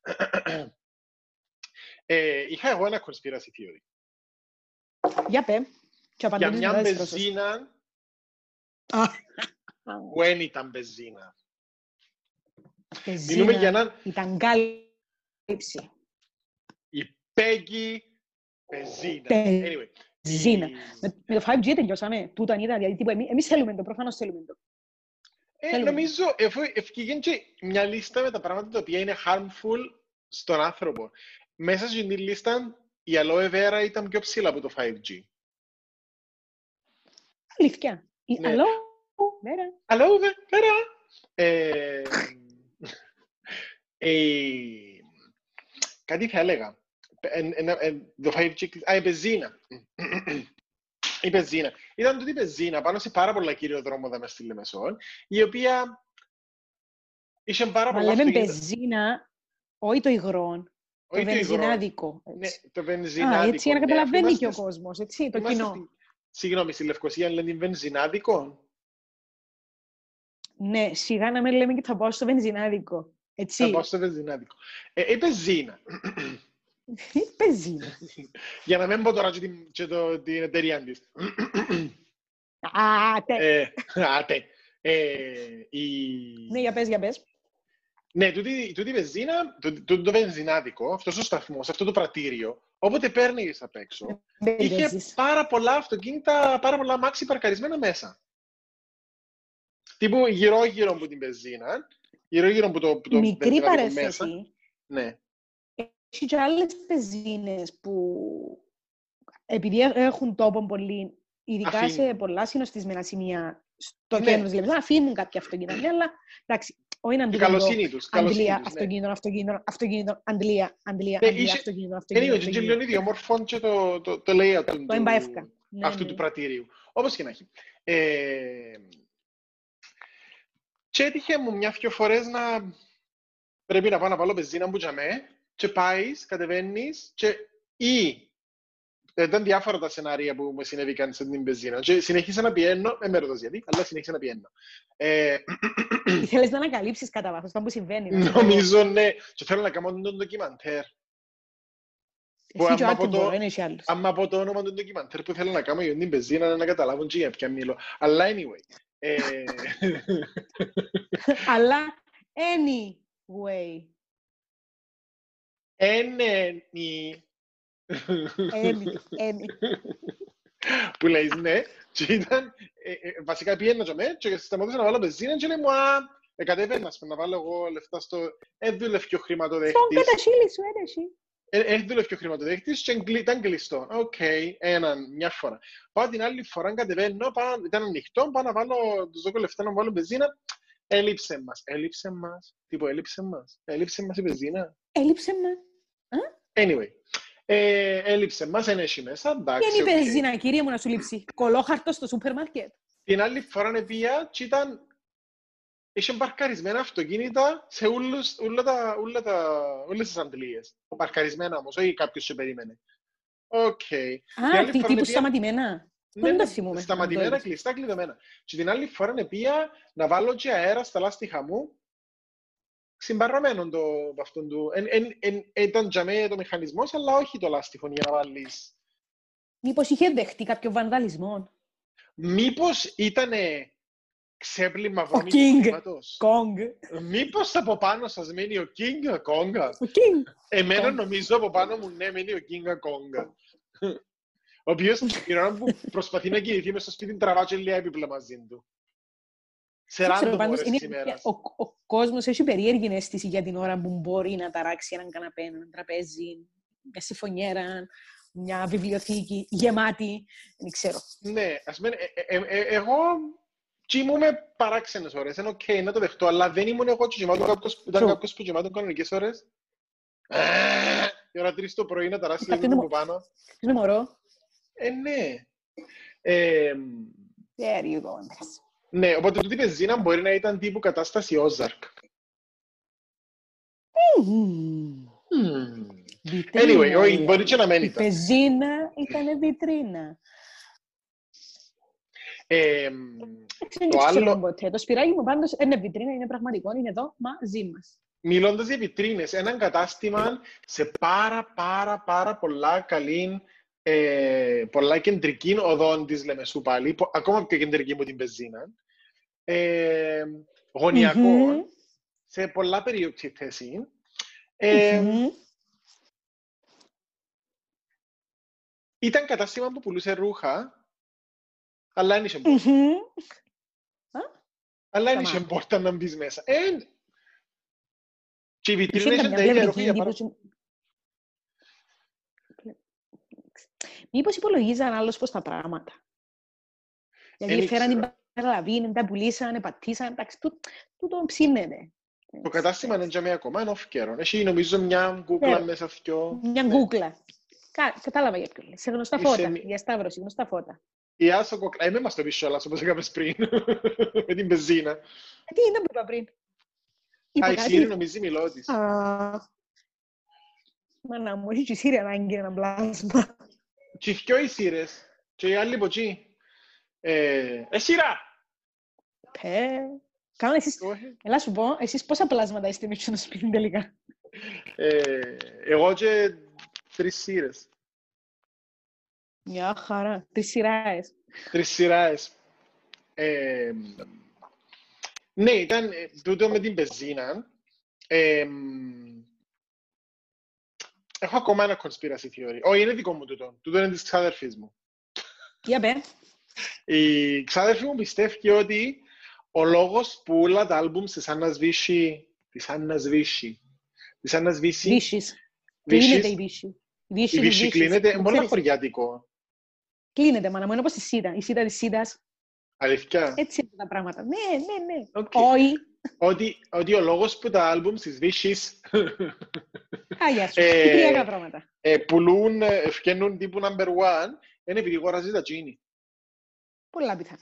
Speaker 3: Είχα εγώ ένα conspiracy theory.
Speaker 1: Για πέ.
Speaker 3: Για μια μπεζίνα που δεν ήταν μπεζίνα. Μιλούμε για έναν...
Speaker 1: Ήταν κάλυψη.
Speaker 3: Η Peggy Μπεζίνα.
Speaker 1: Anyway. Μπεζίνα. Με το 5G τελειώσαμε. Τούταν ήταν, δηλαδή εμείς θέλουμε το, προφανώς θέλουμε το.
Speaker 3: Νομίζω, ευκήγεν και μια λίστα με τα πράγματα τα οποία είναι harmful στον άνθρωπο. Μέσα στην λίστα η aloe vera ήταν πιο ψηλά από το 5G.
Speaker 1: Αλήθεια. Η aloe vera.
Speaker 3: Aloe vera. Κάτι θα έλεγα. Το 5G... η μπεζίνα. Η μπεζίνα. Ήταν τούτη μπεζίνα πάνω σε πάρα πολλά κυριοδρόμματα μες στη Λεμεσόν, η οποία είχε πάρα πολλά
Speaker 1: αυτοκίνητα. Λέμε μπεζίνα, όχι το υγρό, το βενζινάδικο.
Speaker 3: Ναι, το βενζινάδικο.
Speaker 1: Έτσι για να καταλαβαίνει και ο κόσμος, έτσι, το κοινό.
Speaker 3: Συγγνώμη, στη Λευκοσία λένε βενζινάδικο.
Speaker 1: Ναι, σιγά να μην λέμε και θα πάω στο βενζινάδικο. Έτσι.
Speaker 3: Θα πάω στο βενζινάδικο. Η μπεζίνα.
Speaker 1: Η μπεζίνα.
Speaker 3: Για να μην πω τώρα και την εταιρεία της.
Speaker 1: Άτε. Ναι, για πες.
Speaker 3: Ναι, τούτη μπεζίνα, το βενζινάδικο, αυτός ο σταθμός, αυτό το πρατήριο, όποτε παίρνεις απ' έξω, είχε πάρα πολλά αυτοκίνητα, πάρα πολλά αμάξι παρκαρισμένα μέσα. Τύπου γύρω-γύρω από την μπεζίνα, γύρω-γύρω από το
Speaker 1: μικρή παρένθεση.
Speaker 3: Ναι.
Speaker 1: Έχει και άλλες μπεζίνες που, επειδή έχουν τόπο πολύ, ειδικά σε πολλά συνοστισμένα σημεία στο κέντρο της Λεμεσόν, αφήνουν κάποια αυτοκίνητα, αλλά εντάξει, Όχι να
Speaker 3: Η
Speaker 1: του
Speaker 3: καλοσύνη τους.
Speaker 1: Αντλία,
Speaker 3: Ναι.
Speaker 1: αυτοκίνητο, Αντλία,
Speaker 3: Είχε και λίγο ιδιομορφών και το layout αυτού του πρατήριου. Όπως και να έχει. Και έτυχε μου μια-δυο φορές να πρέπει να πάω να βάλω μπενζίνα που τζαμέ και πάεις, κατεβαίνεις και ήταν διάφορα τα σενάρια που μου συνέβηκαν σε την μπενζίνα και συνέχισα να πιένω, με ρωτάς γιατί, αλλά συνέχισα να πιένω.
Speaker 1: Θέλεις να ανακαλύψεις κατά βάθος αυτό που συμβαίνει.
Speaker 3: Νομίζω ναι, και θέλω να κάνω τον ντοκιμαντέρ.
Speaker 1: Εσύ και ο Άτεμπορ, δεν έχει άλλους.
Speaker 3: Αν από το όνομα του ντοκιμαντέρ που θέλω να κάνω για την μπενζίνα να καταλάβουν και για ποια μιλώ. Αλλά anyway.
Speaker 1: Αλλά anyway.
Speaker 3: Που λέει ναι, και ήταν βασικά πιένα και με και σταματούσα να βάλω μπενζίνα και λέει μου κατέβαινα να βάλω εγώ λεφτά στο δουλεύει ο χρηματοδέχτης.
Speaker 1: Στον κατασύλι σου έδεσαι.
Speaker 3: Δουλεύει ο χρηματοδέχτης και ήταν κλειστό. Οκ, μια φορά. Πάω την άλλη φορά κατεβαίνω, ήταν ανοιχτό, πάω να βάλω τους 2 λεφτά να βάλω μπενζίνα. Έλειψε μας. Τύπο έλειψε μας η μπενζίνα.
Speaker 1: Έλειψε μας.
Speaker 3: Anyway. Έλειψε μας, ενέχει μέσα, εντάξει.
Speaker 1: Και είναι η μπενζίνα, κυρία μου, να σου λείψει. Κολόχαρτο στο σούπερ μάρκετ.
Speaker 3: Την άλλη φορά nepία και είχε παρκαρισμένα αυτοκίνητα σε όλες τις αντλίες. Παρκαρισμένα όμως, όχι κάποιος σε περίμενε. Οκ.
Speaker 1: Τύπου σταματημένα.
Speaker 3: Ναι, σταματημένα, κλειστά, κλειδωμένα. Και την άλλη φορά nepία να βάλω και αέρα στα λάστιχα μου. Συμπαρρωμένο το αυτόν του. Ήταν τζαμέ το μηχανισμός, αλλά όχι το λάστιχο για να βάλεις.
Speaker 1: Μήπως είχε δεχτεί κάποιο βανδαλισμό.
Speaker 3: Μήπως ήτανε ξέπλυμα βόμητου χρήματος.
Speaker 1: Κόγκ.
Speaker 3: Μήπως από πάνω σας μένει ο King Κόγκα. Εμένα νομίζω από πάνω μου ναι μένει ο King Κόγκα. Ο οποίος την ώρα που προσπαθεί να κινηθεί μες στο σπίτι τραβά και λίγα έπιπλα μαζί του. Σε random ώρες της ημέρας.
Speaker 1: Ο κόσμος έχει περίεργη αίσθηση για την ώρα που μπορεί να ταράξει έναν καναπέ, ένα τραπέζι, μια συμφωνιέρα, μια βιβλιοθήκη γεμάτη, δεν ξέρω.
Speaker 3: Ναι, ας πούμε, εγώ κοιμούμαι παράξενες ώρες, είναι οκ, να το δεχτώ, αλλά δεν ήμουν εγώ και ήταν κάποιος που κοιμάτων κανονικές ώρες. Η ώρα 3 το πρωί να ταράσει λίγο από πάνω.
Speaker 1: Είναι μωρό.
Speaker 3: Ναι.
Speaker 1: There you go.
Speaker 3: Ναι, οπότε τούτη πεζίνα μπορεί να ήταν τύπου κατάσταση Ozark. Anyway, μπορεί και να μένει.
Speaker 1: Η πεζίνα ήταν βιτρίνα.
Speaker 3: Το άλλο...
Speaker 1: Το σπυράκι μου πάντως είναι βιτρίνα, είναι πραγματικό, είναι εδώ μαζί μας.
Speaker 3: Μιλώντας για βιτρίνες, έναν κατάστημα σε πάρα πολλά καλή, πολλά κεντρική οδόν της Λεμεσού πάλι, ακόμα πιο κεντρική από την πεζίνα, γωνιακό, σε πολλά περιοχή θέση. Ήταν κατάστημα που πουλούσε ρούχα, αλλά δεν είχε πόρτα. Αλλά δεν είχε πόρτα να μπεις μέσα. Και οι βιτρίνες είναι τα ίδια ρούχα για πάνω.
Speaker 1: Μήπως υπολογίζαν άλλως πως τα πράγματα. Γιατί φέραν την παραλαβή, τα πουλήσαν, πατήσαν, εντάξει, τούτο ψήνεται.
Speaker 3: Το κατάστημα είναι για ακόμα, είναι off-καιρό. Έχει νομίζω μια γκούκλα μέσα αυτιό.
Speaker 1: Μια γκούκλα. Κατάλαβα για ποιο. Σε γνωστά φώτα, για Σταύρωση, γνωστά φώτα.
Speaker 3: Η Άσο κοκλά. Είμαι μας το πίσω, αλλά όπως έκαμε πριν, με την πεζίνα.
Speaker 1: Τι είναι που είπα πριν.
Speaker 3: Η Σύρη νομίζει μιλώτης.
Speaker 1: Μάνα μου, έχει και η Σύρη ανάγκη ένα πλάσμα.
Speaker 3: Και οι δυο οι Σύρες, και οι άλλοι από εκεί. Σύρα!
Speaker 1: Κάνω εσείς, έλα σου πω, εσείς πόσα πλάσματα είστε μίσου να σπίτι τελικά.
Speaker 3: Εγώ και 3 Σύρες.
Speaker 1: Μια χαρά, 3 σειράες.
Speaker 3: 3 σειράες. Ναι, ήταν τούτο με την πεζίνα. Έχω ακόμα ένα conspiracy theory. Όχι, είναι δικό μου τούτο. Τούτο είναι της ξάδερφης μου.
Speaker 1: Για πέ.
Speaker 3: Η ξάδερφη μου πιστεύει ότι ο λόγος που όλα τα άλμπουμ της Άννας Βύση...
Speaker 1: Βύσης. Κλείνεται η Βύση.
Speaker 3: Η Βύση κλείνεται. Είναι πολύ χωριάτικο.
Speaker 1: Κλείνεται, μάνα μου. Είναι όπως η Σίδα. Η Σίδα της Σίδας.
Speaker 3: Αλήθεια.
Speaker 1: Έτσι είναι τα πράγματα. Ναι. Όχι.
Speaker 3: ότι ο λόγος που τα άλμπουμ στις Βύσσης
Speaker 1: Γεια σου. Κυπριακά πράγματα.
Speaker 3: πουλούν, ευκαινούν τύπου number one, είναι επειδή αγοράζει τα τζίνι.
Speaker 1: Πολλά πιθανό.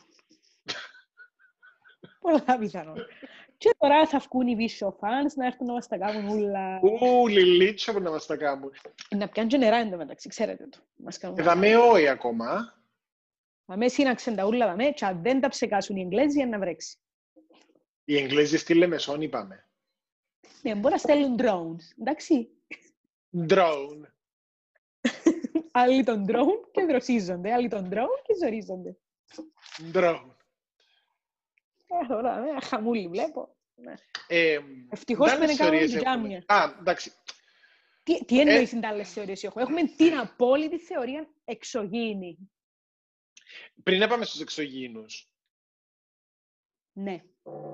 Speaker 1: Πολλά πιθανό. Και τώρα θα βγουν οι Βύσσο fans να έρθουν να μας τα κάνουν όλα.
Speaker 3: Λιλίτσα που να μας τα κάνουν.
Speaker 1: Να πιάνουν και νερά εντωμεταξύ, ξέρετε το.
Speaker 3: Δαμέ όχι ακόμα.
Speaker 1: Δαμέ σύναξαν τα ούλα δαμέ και αν δεν τα ψεκάσουν οι Εγγλέζοι για να βρέξει.
Speaker 3: Οι Εγγλέζοι στη Λεμεσόν είπαμε.
Speaker 1: Ναι, μπορεί να στέλνουν drones, εντάξει.
Speaker 3: Drone.
Speaker 1: Άλλοι τον drone και δροσίζονται, άλλοι τον drone και ζορίζονται.
Speaker 3: Drone.
Speaker 1: Ωραία, ένα χαμούλι βλέπω. Ευτυχώς δεν έκαναν τζάμια.
Speaker 3: Εντάξει.
Speaker 1: Τι εννοείς είναι άλλες θεωρίες έχω. Έχουμε την απόλυτη θεωρία εξωγήινη.
Speaker 3: Πριν έπαμε στους εξωγήινους.
Speaker 1: Ναι.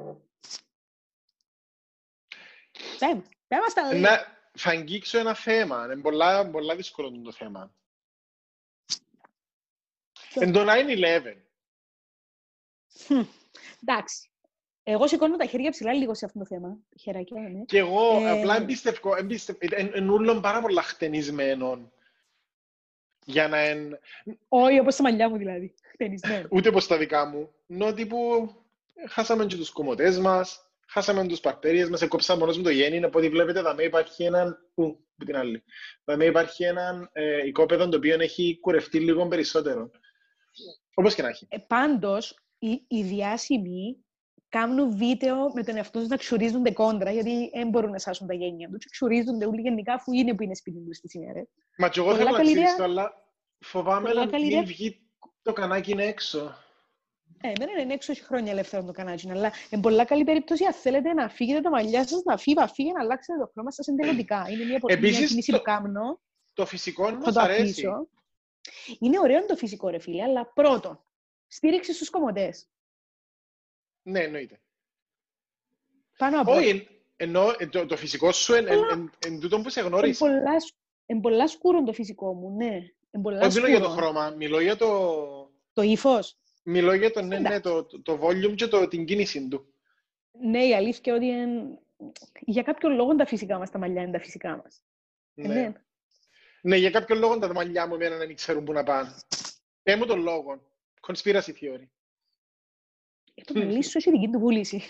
Speaker 1: Πέμε στα δύο.
Speaker 3: Θα αγγίξω ένα θέμα. Είναι πολλά δύσκολο το θέμα. Εν το 9/11.
Speaker 1: Εντάξει. Εγώ σηκώνω τα χέρια ψηλά λίγο σε αυτό το θέμα. Χεράκια, ναι.
Speaker 3: Και εγώ απλά εμπιστεύω. Είναι ούλον πάρα πολλά χτενισμένων. Για να είναι...
Speaker 1: Όχι, όπως τα μαλλιά μου δηλαδή. Χτενισμένο.
Speaker 3: Ούτε όπως τα δικά μου. Νότι που χάσαμε και τους κομμωτές μας, χάσαμε τους παρτέριες μας, έκοψα μόνος μου το γέννη, οπότε βλέπετε δαμέ υπάρχει έναν... την άλλη. Δαμέ υπάρχει έναν οικόπεδο το οποίο έχει κουρευτεί λίγο περισσότερο. Όπως και να έχει.
Speaker 1: Πάντως, οι διάσημοι κάνουν βίντεο με τον εαυτό τους να ξουρίζονται κόντρα, γιατί δεν μπορούν να σάσουν τα γένεια τους. Ξουρίζονται όλοι γενικά, αφού είναι που είναι σπίτι τους τις ημέρες.
Speaker 3: Μα και εγώ θέλω να ξυρίσω, αλλά φοβάμαι να μην βγει το κανάκι είναι έξω.
Speaker 1: Εμένα είναι έξω, έχει χρόνια ελεύθερο το κανάκι, αλλά είναι πολλά καλή περίπτωση αν θέλετε να φύγετε τα μαλλιά σας, να φύγει, να αλλάξετε το χρώμα σας εντελωτικά. Είναι μια κίνηση που κάνω.
Speaker 3: Το φυσικό μας αρέσει.
Speaker 1: Είναι ωραίο το φυσικό, ρε φίλε, αλλά πρώτον, στήριξη στους κομμωτές.
Speaker 3: Ναι, εννοείται.
Speaker 1: Πάνω από
Speaker 3: όχι, ενώ το φυσικό σου εν τούτο που σε γνώρισε.
Speaker 1: Εν πολλά σκούρον το φυσικό μου, ναι.
Speaker 3: Όχι μιλώ για το χρώμα, μιλώ για το...
Speaker 1: Το ύφος.
Speaker 3: Μιλώ για το volume και την κίνηση του.
Speaker 1: Ναι, η αλήθεια ότι για κάποιον λόγο τα φυσικά μας τα μαλλιά είναι τα φυσικά μας.
Speaker 3: Ναι. Ναι, για κάποιον λόγο τα μαλλιά μου εμένα να μην ξέρουν πού να πάνε. Πέμω τον λόγο. Conspiracy theory.
Speaker 1: Το μαλλί σου έχει δική του βούληση.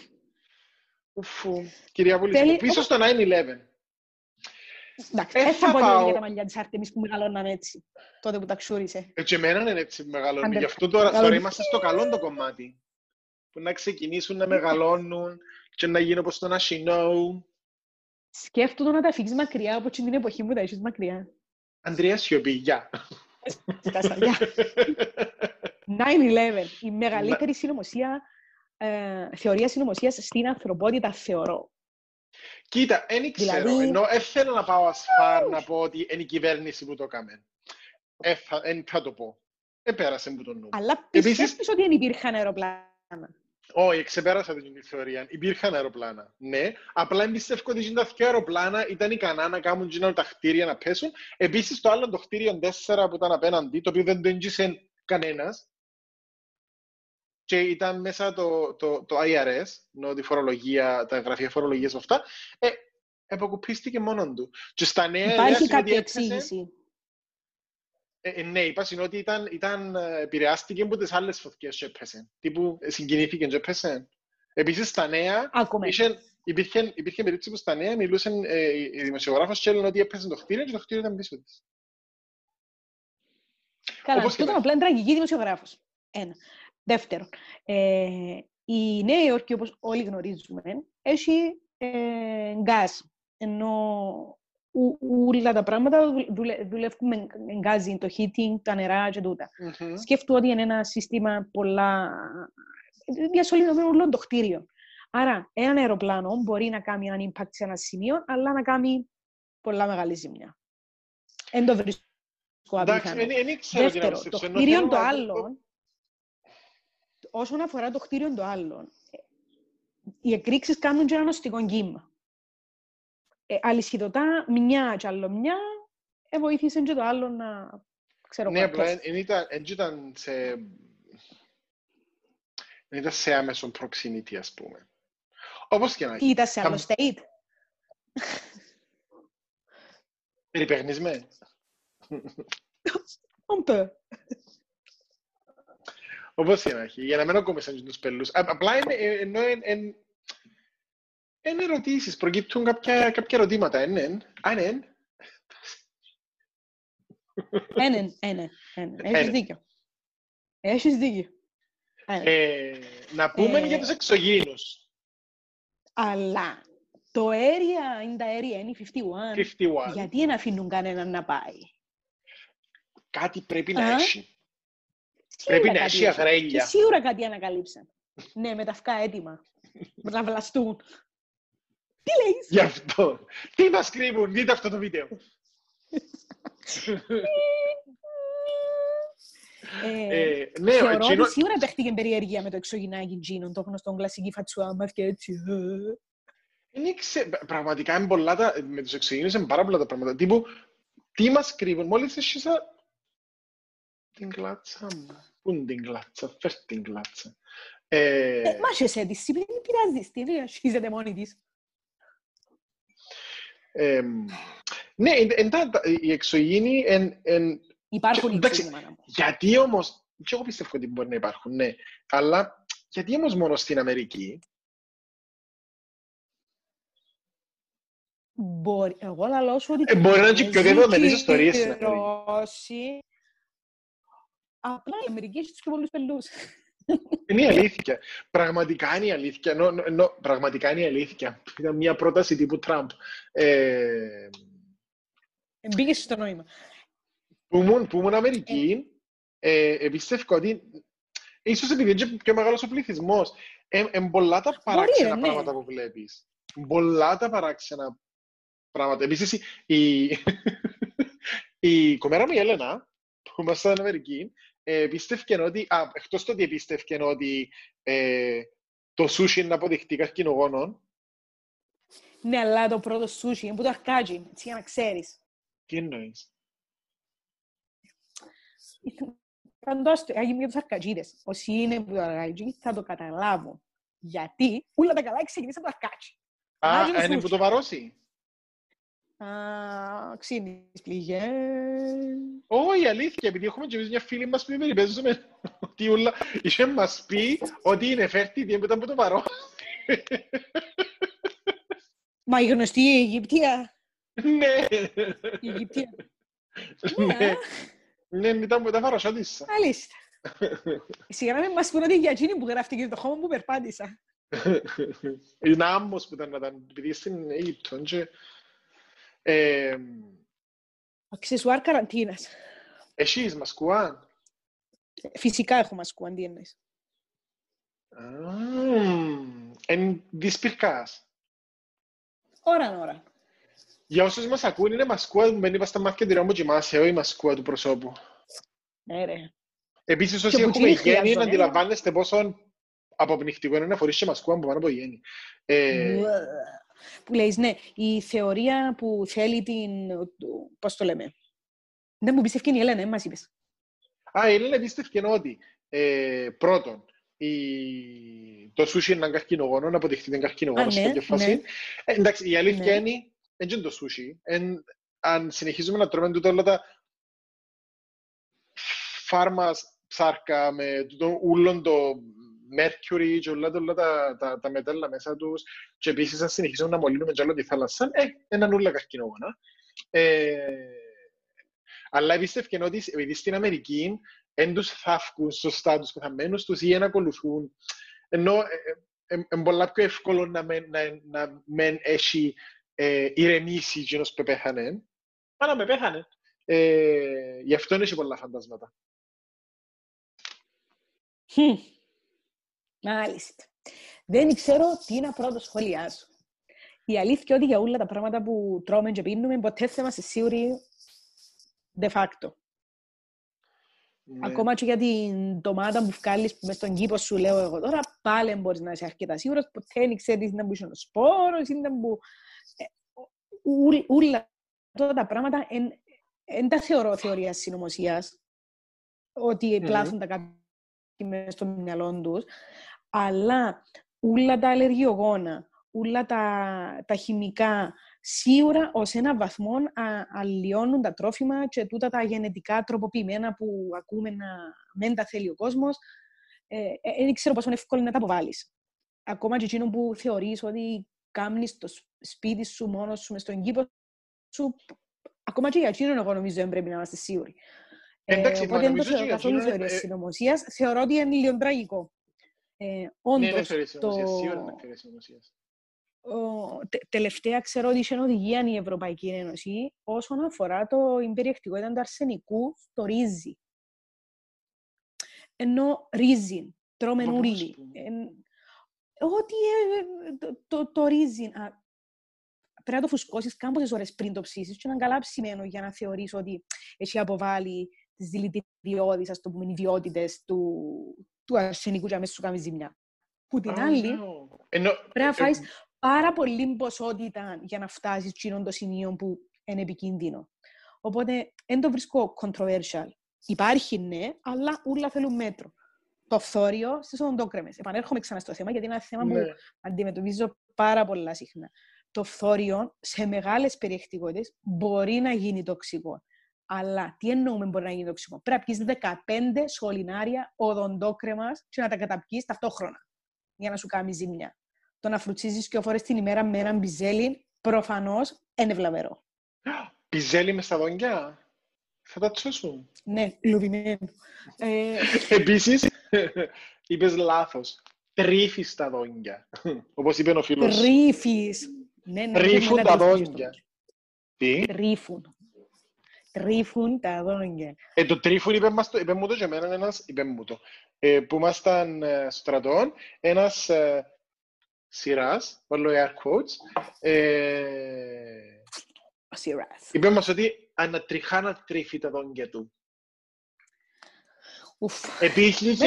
Speaker 3: Κυρία Βούληση, πίσω στο 9/11.
Speaker 1: Εντάξει, δεν θα πω για τα μαλλιά της Άρτεμις που μεγαλώναν έτσι, τότε που τα ξούρισε.
Speaker 3: Και εμένα είναι έτσι που μεγαλώνουν. Γι' αυτό τώρα είμαστε στο καλό το κομμάτι. Που να ξεκινήσουν να μεγαλώνουν και να γίνουν όπως το Νασινό.
Speaker 1: Σκέφτομαι να τα φύγεις μακριά από την εποχή που τα έχεις μακριά.
Speaker 3: Ανδρέα σιωπή, γεια.
Speaker 1: 9/11, η μεγαλύτερη θεωρία συνωμοσίας στην ανθρωπότητα, θεωρώ.
Speaker 3: Κοίτα, δεν ξέρω, ενώ θέλω να πάω ασφάρ να πω ότι είναι η κυβέρνηση που το έκαμε. Θα το πω. Πέρασε μου το νου.
Speaker 1: Αλλά πιστεύεις ότι δεν υπήρχαν αεροπλάνα.
Speaker 3: Όχι, ξεπέρασα την θεωρία. Υπήρχαν αεροπλάνα. Ναι, απλά εμπιστεύω ότι τα δύο αεροπλάνα ήταν ικανά να κάνουν τα κτίρια να πέσουν. Επίσης, το άλλο το κτίριο 4 που ήταν απέναντι, το οποίο δεν το έγγισε κανένας. Και ήταν μέσα το IRS, τη φορολογία, τα γραφεία φορολογίας αυτά, εποκουπίστηκε μόνον του. Και στα νέα
Speaker 1: υπάρχει κάποια εξήγηση.
Speaker 3: Ναι, είπα ότι επηρεάστηκε από τις άλλες φωτιές και έπαιζε. Τύπου συγκινήθηκε και έπαιζε. Επίσης στα νέα, υπήρχε περίπτωση που στα νέα μιλούσαν οι δημοσιογράφος και έλεγαν ότι έπαιζε το κτίριο και το κτίριο ήταν πίσω της.
Speaker 1: Καλά, αυτό ήταν απλά τραγική δημοσιογράφος. Ένα. Δεύτερον, η Νέα Υόρκη, όπως όλοι γνωρίζουμε, έχει γκάζ, ενώ όλα τα πράγματα δουλεύουν με γκάζι, το heating, τα νερά και τούτα. Σκέφτομαι ότι είναι ένα σύστημα πολλά διασωληνωμένο όλων το κτίριο. Άρα, ένα αεροπλάνο μπορεί να κάνει έναν impact σε ένα σημείο, αλλά να κάνει πολλά μεγάλη ζημιά. Εν το βρίσκω απίθανο. Δεύτερο, το κτίριο το άλλο, όσον αφορά το κτίριο το άλλο, οι εκρήξεις κάνουν και ένα νοστικό κύμα. Αλυσιδωτά, μια και άλλο μια, βοήθησαν και το άλλο να ξέρω
Speaker 3: ναι, απλά ήταν σε άμεσο proximity, ας πούμε. Όπως και να έχει.
Speaker 1: Ήταν σε άλλο state.
Speaker 3: Περιπέχνεις με.
Speaker 1: Ομπε.
Speaker 3: Όπως και να έχει. Για να μην ακούμε σαν τους πελούς. Απλά ενώ είναι ερωτήσεις. Προκύπτουν κάποια ερωτήματα. Ναι.
Speaker 1: Έχεις δίκιο.
Speaker 3: Να πούμε για τους εξωγήινους.
Speaker 1: Αλλά το area είναι τα area, είναι 51. Γιατί δεν αφήνουν κανέναν να πάει.
Speaker 3: Κάτι πρέπει να έχει. Πρέπει να έχει αγρέλια.
Speaker 1: Και σίγουρα κάτι ανακαλύψαν. Ναι, με τα αυκά έτοιμα. Να βλαστούν. Τι λέεις?
Speaker 3: Γι' αυτό. Τι μας κρύβουν, δείτε αυτό το βίντεο.
Speaker 1: Θεωρώ ότι σίγουρα παίχτηκε περιέργεια με το εξωγυνάκι Τζίνον, το γνωστό κλασική φατσουάμα και έτσι.
Speaker 3: Πραγματικά με τους εξωγήινους είναι πάρα πολλά τα πράγματα. Τύπου, τι μας κρύβουν, μόλις έσχισα την κλάτσα μου. Πού είναι την κλάτσα, φέρ' την κλάτσα.
Speaker 1: Μάχεσαι της, τι πειράζεις, τι ασχίζεται μόνη της.
Speaker 3: Ναι, οι εξωγήινοι
Speaker 1: υπάρχουν οι εξωγήινοι, μάνα μου.
Speaker 3: Γιατί όμως, και εγώ πιστεύω ότι μπορεί να υπάρχουν, ναι, αλλά γιατί όμως μόνο στην Αμερική?
Speaker 1: Μπορεί, εγώ λαλώ σου ότι...
Speaker 3: Μπορεί να είναι και πιο δεδομένες ιστορίες στην Αμερική.
Speaker 1: Απλά η Αμερική έχει τους πιο πολλούς πελούς.
Speaker 3: Είναι η αλήθεια. Πραγματικά είναι η αλήθεια. Πραγματικά είναι η αλήθεια. Ήταν μια πρόταση τύπου Τραμπ.
Speaker 1: Μπήκες στο νόημα.
Speaker 3: Που ήμουν Αμερική, πιστεύω ότι ίσως επειδή είναι πιο μεγάλος ο πληθυσμός, πολλά τα παράξενα πράγματα που βλέπεις. Πολλά τα παράξενα πράγματα. Επίσης, η κομμέρα μου η Έλενα, που είμαστε στην Αμερική, πίστευκε ότι, εκτός το ότι πίστευκε ότι το σούσι είναι αποδεικτή καρκινογόνων.
Speaker 1: Ναι, αλλά το πρώτο σούσι είναι που το αρκάζει, έτσι για να ξέρεις.
Speaker 3: Τι εννοείς?
Speaker 1: Φαντάστε, για τους αρκατζίδες. Όσοι είναι που το αρκατζί θα το καταλάβουν. Γιατί όλα τα καλά ξεκινήσαν το αρκάτσι.
Speaker 3: Είναι που το βαρώσει.
Speaker 1: Ξύνεις πληγές.
Speaker 3: Όχι, αλήθεια, επειδή έχουμε και εμείς μια φίλη μας που περιπέζουμε ότι όλα είχε μας πει ότι είναι fertility μετά που το βαρώ.
Speaker 1: Μα η γνωστή Αιγυπτία.
Speaker 3: Ναι.
Speaker 1: Η Αιγυπτία.
Speaker 3: Ναι, ήταν που τα βαροσότησα.
Speaker 1: Αλίστα. Σιγά να μην μας πούνε ότι για εκείνη που γράφτηκε το χώμα που περπάτησα.
Speaker 3: Είναι άμμος που ήταν, επειδή στην Αίγυπτο.
Speaker 1: Αξεσουάρ καραντίνας.
Speaker 3: Εσείς μασκουάν?
Speaker 1: Φυσικά έχω μασκουάν, τι εννοείς.
Speaker 3: Εν δυσπυρκάς.
Speaker 1: Ώρα.
Speaker 3: Για όσους μας ακούν, είναι μασκούα που μένει στα μάρκετ μου και μάσαι, όχι η μασκούα του προσώπου.
Speaker 1: Ναι, ρε.
Speaker 3: Επίσης, όσοι έχουμε γέννη, να αντιλαμβάνεστε πόσο αποπνιχτικό είναι να φορείς και μασκούα που πάνω από γέννη.
Speaker 1: Που λέεις, ναι, η θεωρία που θέλει την... Πώς το λέμε. Δεν μου πίστευκε η Έλενα, μας είπες.
Speaker 3: Η Έλενα πίστευκε ότι πρώτον, το σούσι είναι έναν καρκινογόνο, να αποδειχτεί την καρκινογόνο σε κάποια φάση. Εντάξει, η αλήθεια είναι, δεν είναι το σούσι. Αν συνεχίζουμε να τρώμε τούτα όλα τα φάρμας ψάρκα με ούλον το mercury και όλα τα μετάλλα μέσα τους και επίσης αν συνεχίζουμε να μολύνουμε και άλλο τη θάλασσα, έναν ούλα καρκινογόνα. Αλλά πίστευκε ότι επειδή στην Αμερική δεν τους θαύκουν σωστά τους πεθαμένους τους ή να ακολουθούν, ενώ είναι πολλά πιο εύκολο να μεν έχει ηρεμήσει εκείνος που πέθανε, αλλά με πέθανε. Γι' αυτό έχει πολλά φαντάσματα.
Speaker 1: Μάλιστα. Δεν ξέρω τι να πρώτο σχολιάσω. Η αλήθεια είναι ότι για όλα τα πράγματα που τρώμε και πίνουμε, ποτέ θα είμαστε σίγουροι de facto. Ναι. Ακόμα και για την ντομάτα που βγάλεις μες στον κήπο σου, λέω εγώ τώρα, πάλι μπορείς να είσαι αρκετά σίγουρος, ποτέ δεν ξέρεις να μπουν ο σπόρος, όλα τα πράγματα δεν τα θεωρώ θεωρία συνωμοσίας, ότι πλάθουν τα κάτι μες στο μυαλό τους, αλλά όλα τα αλλεργιογόνα, όλα τα χημικά, σίγουρα ως έναν βαθμό αλλοιώνουν τα τρόφιμα και τούτα τα γενετικά τροποποιημένα που ακούμε να μην τα θέλει ο κόσμος. Δεν ξέρω πόσο εύκολο είναι να τα αποβάλεις. Ακόμα και εκείνο που θεωρείς ότι κάνεις το σπίτι σου μόνος σου, μες στον κήπο σου, ακόμα και για εκείνον εγώ νομίζω δεν πρέπει να είμαστε σίγουροι.
Speaker 3: Εντάξει,
Speaker 1: οπότε δεν το θεωρώ καθόλου θεωρία συνωμοσίας. Θεωρώ ότι είναι λίγο τραγικό. Όντως, τελευταία ξέρω ότι είχε οδηγία η Ευρωπαϊκή Ένωση όσον αφορά την περιεκτικότητα του αρσενικού στο ρύζι. Ενώ ρύζι, τρώμεν ούλοι. Ότι το ρύζι πρέπει να το φουσκώσεις κάμποσες ώρες πριν το ψήσεις και να είναι καλά ψημένο για να θεωρείς ότι έχει αποβάλει τις δηλητηριώδεις, ας το πούμε, ιδιότητες του αρσενικού και αμέσως σου κάνει ζημιά. Που την άλλη, πρέπει να φάεις πάρα πολύ ποσότητα για να φτάσεις εκείνον το σημείο που είναι επικίνδυνο. Οπότε, δεν το βρίσκω controversial. Υπάρχει, ναι, αλλά όλα θέλουν μέτρο. Το φθόριο στις οδοντόκρεμες. Επανέρχομαι ξανά στο θέμα, γιατί είναι ένα θέμα που αντιμετωπίζω πάρα πολλά συχνά. Το φθόριο σε μεγάλες περιεκτικότητες μπορεί να γίνει τοξικό. Αλλά τι εννοούμε μπορεί να γίνει τοξικό? Πρέπει να πιείς 15 σωληνάρια οδοντόκρεμας και να τα καταπιείς ταυτόχρονα για να σου κάνει ζημιά. Το να φρουτσίζεις 2 φορές την ημέρα με έναν μπιζέλι, προφανώς είναι βλαβερό.
Speaker 3: Μπιζέλι μες στα δόντια? Θα τα τσώσουν.
Speaker 1: Ναι, λουβημένο.
Speaker 3: Επίσης, είπες λάθος. Τρίφεις τα δόντια. Όπως είπε ο φίλος.
Speaker 1: Τρίφεις. Ναι,
Speaker 3: τρίφουν τα δόντια. Τι?
Speaker 1: Τρίφουν τα δόντια.
Speaker 3: Το τρίφουν είπε μου το και εμένα ένας, που ήμασταν στρατών, ένας σειράς, βάλω air quotes, είπε μας ότι ανατριχά να τρίφει τα δόντια του. Επίσης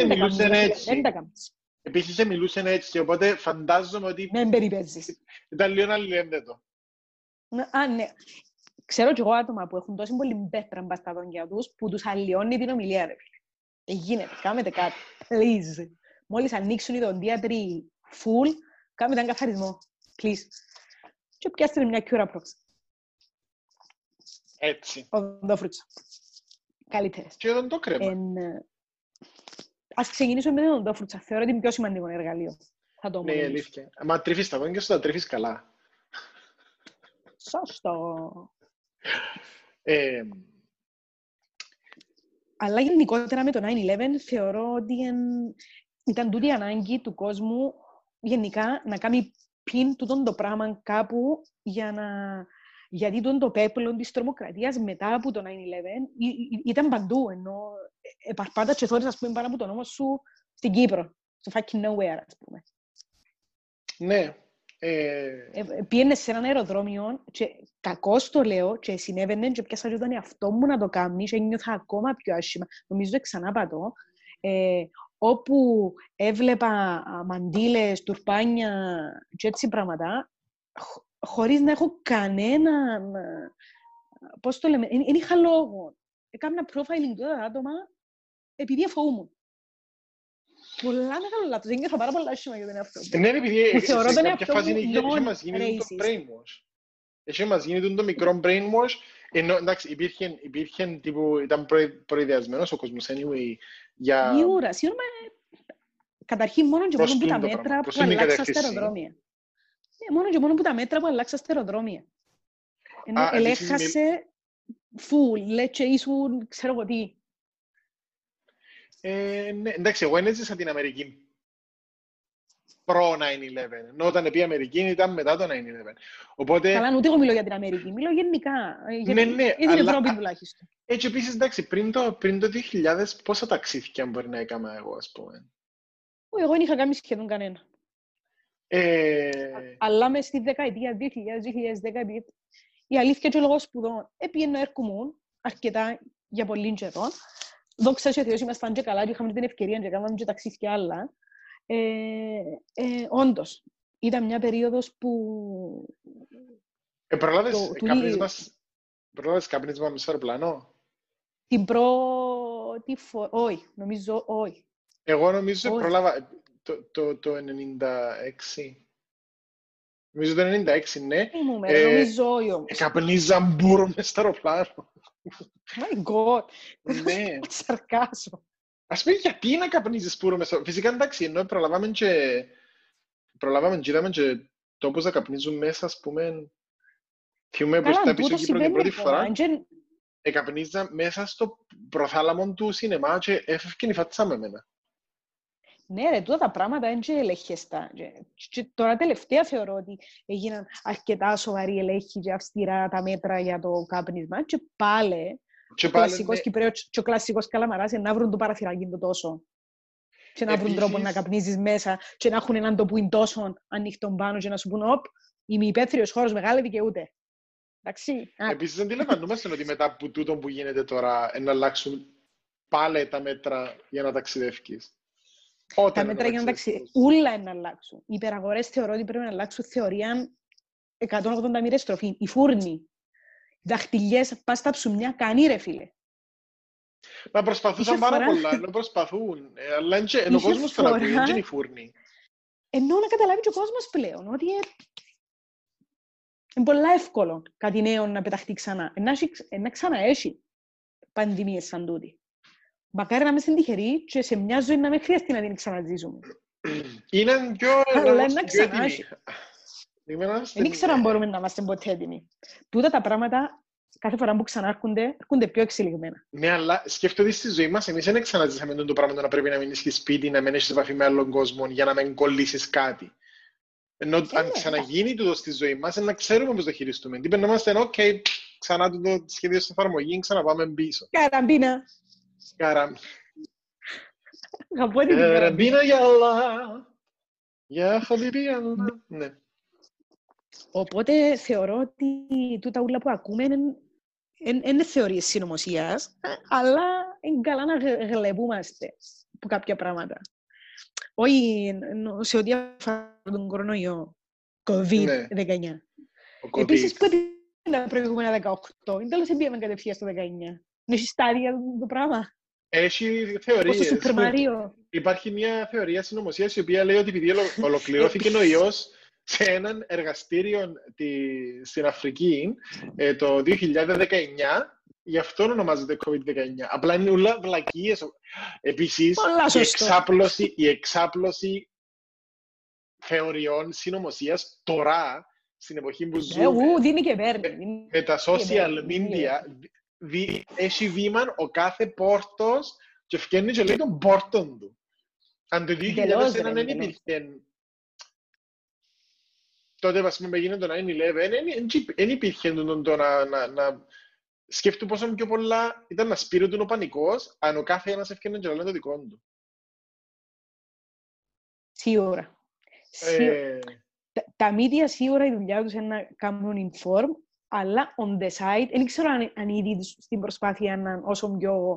Speaker 3: μιλούσαν έτσι, οπότε φαντάζομαι ότι
Speaker 1: δεν περιπέζεις.
Speaker 3: Ήταν λίγο αλληλένδετο.
Speaker 1: Ναι. Ξέρω κι εγώ άτομα που έχουν τόση πολύ μπέτρα μπας στα δόντια τους που τους αλλοιώνει την ομιλία, ρε φίλε. Γίνεται, κάμετε κάτι, please. Μόλις ανοίξουν οι δοντίατροι full, κάμετε έναν καθαρισμό, please. Και πιάστε μια κιούρα πρόξα.
Speaker 3: Έτσι.
Speaker 1: Οδοντόφρουτσα. Καλύτερες.
Speaker 3: Και οδοντόκρεμα.
Speaker 1: Ας ξεκινήσουμε με την οδοντόφρουτσα. Θεωρώ ότι είναι πιο σημαντικό εργαλείο.
Speaker 3: Ναι, η αλήθεια. Μα τρίφεις τα δόντια σου, τα τρίφεις καλά.
Speaker 1: Σωστό. Αλλά γενικότερα με το 9/11 θεωρώ ότι ήταν τούτη η ανάγκη του κόσμου γενικά να κάνει πιν τούτον το πράγμα κάπου γιατί το πέπλο της τρομοκρατίας μετά από το 9/11 ήταν παντού, ενώ επαρπάτα και θόρες, ας πούμε, πάνω από τον νόμο σου στην Κύπρο, στο fucking nowhere, ας πούμε.
Speaker 3: Ναι.
Speaker 1: Πήγαινε σε έναν αεροδρόμιο και κακώς το λέω και συνέβαινε και πιάσα και τον εαυτό μου να το κάνει και νιώθα ακόμα πιο άσχημα. Νομίζω ξανά πατώ. Όπου έβλεπα μαντήλες, τουρπάνια και έτσι πράγματα, χωρίς να έχω κανένα... Πώς το λέμε, δεν είχα λόγο. Έκανα profiling τώρα άτομα επειδή φοβούμουν. Πολλά μεγάλο λάθος. Δεν νιώθω πάρα πολλά άσχημα για τον εαυτό μου.
Speaker 3: Ναι, επειδή σε κάποια φάση είχε μας γίνει το brainwash. Είχε μας γίνει το μικρό brainwash. Ενώ, εντάξει, υπήρχε τύπου, ήταν προειδεασμένος ο κόσμος, anyway, για...
Speaker 1: Σίγουρα. Καταρχήν, μόνο και μόνο που τα μέτρα που αλλάξαν στα αεροδρόμια. Μόνο και μόνο που τα μέτρα που αλλάξαν στα αεροδρόμια. Ενώ ελέγχασε full, λέτσε ήσουν, ξέρω εγώ τι.
Speaker 3: Ναι, εντάξει, εγώ έζησα την Αμερική προ 9/11. Ενώ όταν πήγε η Αμερική ήταν μετά το 9/11. Οπότε...
Speaker 1: Καλά, ούτε εγώ μιλώ για την Αμερική. Μιλώ γενικά.
Speaker 3: Ναι,
Speaker 1: για την Ευρώπη τουλάχιστον.
Speaker 3: Έτσι, επίσης, εντάξει, πριν το 2000, πόσα ταξίδια μπορεί να έκανα εγώ, ας πούμε.
Speaker 1: Εγώ δεν είχα κάνει σχεδόν κανένα. Αλλά μες στη δεκαετία 2000-2010, η αλήθεια και ο λόγος σπουδών έπιενε έρχομουν αρκετά για πολύ καιρό. Δόξα σε Θεός, ήμασταν και καλά και είχαμε την ευκαιρία να κάνουμε και ταξίδια άλλα. Όντως, ήταν μια περίοδος που...
Speaker 3: Προλάβες κάπνισμα μες στο αεροπλάνο?
Speaker 1: Την πρώτη φορά... Όχι, νομίζω όχι.
Speaker 3: Εγώ νομίζω προλάβα το 96. Νομίζω το 96, ναι.
Speaker 1: Νομίζω όχι όμως.
Speaker 3: Καπνίζαν μπούρο μες στο αεροπλάνο.
Speaker 1: My God.
Speaker 3: Ναι.
Speaker 1: Σαρκάσω.
Speaker 3: Ας πούμε, γιατί να καπνίζεις μπούρο μες στο... Φυσικά, εντάξει, ενώ προλάβαμε και είδαμε και τόπους να καπνίζουν μέσα, ας πούμε. Θυμούμε που ήρθα πίσω Κύπρο την πρώτη φορά. Εκαπνίζα μέσα στο προθάλαμο του σινεμά και έφευκε η φάτσα με εμένα.
Speaker 1: Ναι ρε, τούτα τα πράγματα είναι και ελεγχεστά. Και τώρα τελευταία θεωρώ ότι έγιναν αρκετά σοβαροί ελέγχοι και αυστηρά τα μέτρα για το κάπνισμα και πάλι ο κλασσικός Κυπρέος και ο κλασσικός Καλαμαράς να βρουν το παραθυράκι το τόσο. Και να βρουν τρόπο να καπνίζεις μέσα και να έχουν έναν το που είναι τόσο ανοιχτό πάνω και να σου πούν «Οπ, είμαι υπαίθριος χώρος, μεγάλη δικαιούται».
Speaker 3: Επίσης, αντιλαμβανόμαστε ότι μετά από τούτο που γίνεται τώρα να αλλάξουν πάλι τα μέτρα για να ταξιδεύεις.
Speaker 1: Τα μέτρα για να ταξιδεύεις, ούλα να αλλάξουν. Οι υπεραγορές θεωρώ ότι πρέπει να αλλάξουν θεωρία 180 μοίρες στροφή. Οι φούρνοι, οι δαχτυλιές, πας στα ψουμιά, κανεί ρε φίλε.
Speaker 3: Μα προσπαθούσαν πάρα πολλά, να προσπαθούν. Αλλά ο κόσμος τώρα που είναι οι φούρνοι.
Speaker 1: Ενώ να καταλάβει και ο κόσμος πλέον ότι είναι πολύ εύκολο κάτι νέο να πεταχτεί ξανά. Να ξαναέχει πανδημίες σαν τούτη. Μακάρι να είμαστε τυχεροί και σε μια ζωή να μην χρειαστεί να την ξαναζήσουμε.
Speaker 3: Είναι πιο έτοιμοι.
Speaker 1: Δεν ήξερα αν μπορούμε να είμαστε ποτέ έτοιμοι. Τούτα τα πράγματα, κάθε φορά που ξανάρχονται, έρχονται πιο εξελιγμένα.
Speaker 3: Ναι, αλλά σκέφτομαι ότι στη ζωή μας εμείς δεν ξαναζήσαμε το πράγμα να πρέπει να μείνεις στη σπίτι, να μένεις σε επαφή με άλλον κόσμο για να μην κολλήσεις κάτι. Ενώ αν ξαναγίνει τούτο στη ζωή μας, να ξέρουμε πώς το χειριστούμε. Τι περνόμαστε, ok, ξανά το σχέδιο στην εφαρμογή, ξαναπάμε πίσω.
Speaker 1: Καραμπίνα.
Speaker 3: Καραμπίνα για Allah. Για χαμπιμπί Allah. Ναι.
Speaker 1: Οπότε θεωρώ ότι τούτα ούλα που ακούμε είναι θεωρίες συνωμοσίας, αλλά είναι καλά να γλεπούμαστε από κάποια πράγματα. Όχι σε ό,τι αφορά τον κορονοϊό, COVID-19. Επίσης, που ήταν τα προηγούμενα 18, είναι τέλος εμπίαμε κατευθείαν στο 19. Έχει στάδια το πράγμα.
Speaker 3: Έχει θεωρίες. Υπάρχει μια θεωρία συνωμοσίας η οποία λέει ότι επειδή ολοκληρώθηκε ο ιός σε έναν εργαστήριο στην Αφρική το 2019, γι' αυτό ονομάζεται COVID-19. Απλά είναι όλα βλακίες. Επίσης, η εξάπλωση θεωριών συνωμοσίας τώρα, στην εποχή που ζούμε, με τα social media, έχει βήμα ο κάθε πόρτος και ευκαινεί και λέει τον πόρτον του. Αν το 2001 δεν υπήρχε, τότε ας πούμε έγινε το 9-11, δεν υπήρχε το να σκέφτου πόσο πιο πολλά ήταν να σπείρουν ο πανικός, αν ο κάθε ένας ευκαινεί και λέει το δικό του.
Speaker 1: Σίγουρα. Τα media σίγουρα η δουλειά τους είναι να κάνουν inform, αλλά on the side, δεν ξέρω αν ήδη στην προσπάθεια να όσο πιο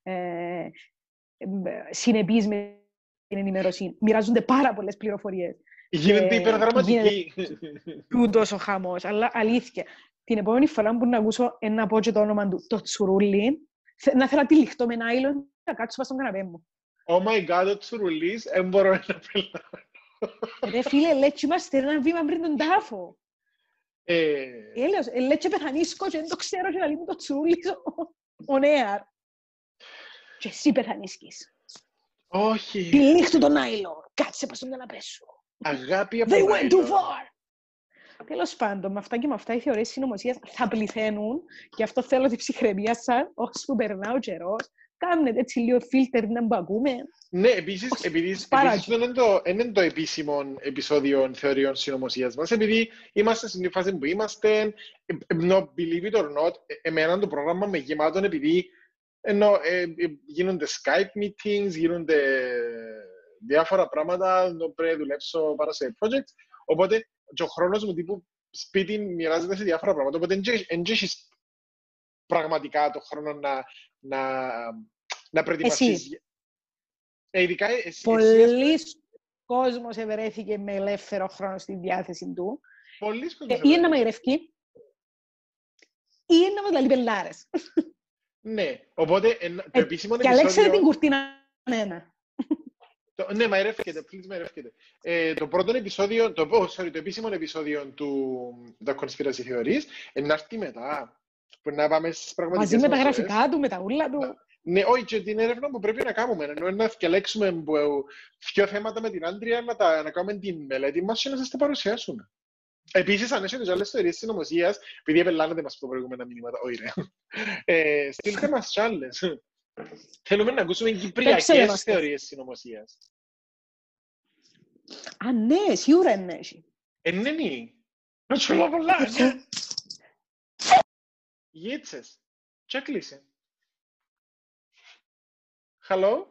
Speaker 1: συνεπείς με την ενημέρωση. Μοιράζονται πάρα πολλές πληροφορίες.
Speaker 3: Γίνεται υπερδραματική.
Speaker 1: Τούτος ο χαμός, αλλά αλήθεια. Την επόμενη φορά που να ακούσω ένα πω και το όνομα του, το Τσουρούλι, να θέλω να τυλιχτώ με νάιλον, να κάτσω πάνω στον καναπέ μου.
Speaker 3: Oh my God, ο Τσουρούλις, δεν μπορώ να πελάρω.
Speaker 1: Ρε φίλε, λέτσι είμαστε ένα βήμα πριν τον τάφο. Έλεος, λέτσι πεθανίσκω και δεν το ξέρω και να λείπει το Τσουρούλις ο νέαρ. Και εσύ πεθανίσκεις.
Speaker 3: Όχι.
Speaker 1: Τυλίχτου τον νάιλον, κάτσε πάνω στον καναπέ σου.
Speaker 3: Αγάπη από
Speaker 1: They went too far. Τέλος πάντων, με αυτά και με αυτά οι θεωρίες συνωμοσίας θα πληθαίνουν και αυτό θέλω την ψυχραιμία σας, όσο περνά ο καιρός. Κάμνετε έτσι λίγο φίλτερ να μπακούμε.
Speaker 3: Ναι, επίσης δεν είναι το επίσημο επεισόδιο θεωριών συνωμοσίας μας, επειδή είμαστε στην φάση που είμαστε, no, believe it or not, εμένα το πρόγραμμα με γεμάτον επειδή γίνονται Skype meetings, γίνονται διάφορα πράγματα, πρέπει να δουλέψω πάρα σε projects, οπότε και ο χρόνος μου τύπου σπίτι μοιράζεται σε διάφορα πράγματα, οπότε δεν έχεις πραγματικά το χρόνο να προετοιμαστείς. Ειδικά εσύ.
Speaker 1: Πολλοί κόσμος ευρέθηκε με ελεύθερο χρόνο στη διάθεση του.
Speaker 3: Πολλοί κόσμος
Speaker 1: ή να μαγειρευκεί, ή να μας λαλεί πελάρες.
Speaker 3: Ναι, οπότε το επίσημο επεισόδιο...
Speaker 1: Και αλέξατε την κουρτίνα ένα.
Speaker 3: Ναι, μαϊρεύκεται, please μαϊρεύκεται. Το πρώτο επεισόδιο, το επίσημο επεισόδιο του The Conspiracy Theories, να έρθει μετά. Που να πάμε στις πραγματικές
Speaker 1: μαζί με τα γραφικά του, με τα ούλα του.
Speaker 3: Ναι, όχι, και την έρευνα που πρέπει να κάνουμε. Ενώ να διαλέξουμε δύο θέματα με την Άντρια, να κάνουμε την μελέτη μας και να σας τα παρουσιάσουμε. Επίσης, αν έχετε και άλλες θεωρίες συνωμοσίας, επειδή επελάνετε μας από τα προηγούμενα μηνύματα, όχι ρε, στείλτε μας κι άλλες. Θέλουμε να ακούσουμε κυπριακές θεωρίες συνωμοσίας.
Speaker 1: Α, ναι, σίγουρα είναι.
Speaker 3: Ναι. Να σου λέω πολλά. Γίτσες. Και έκλεισε. Hello.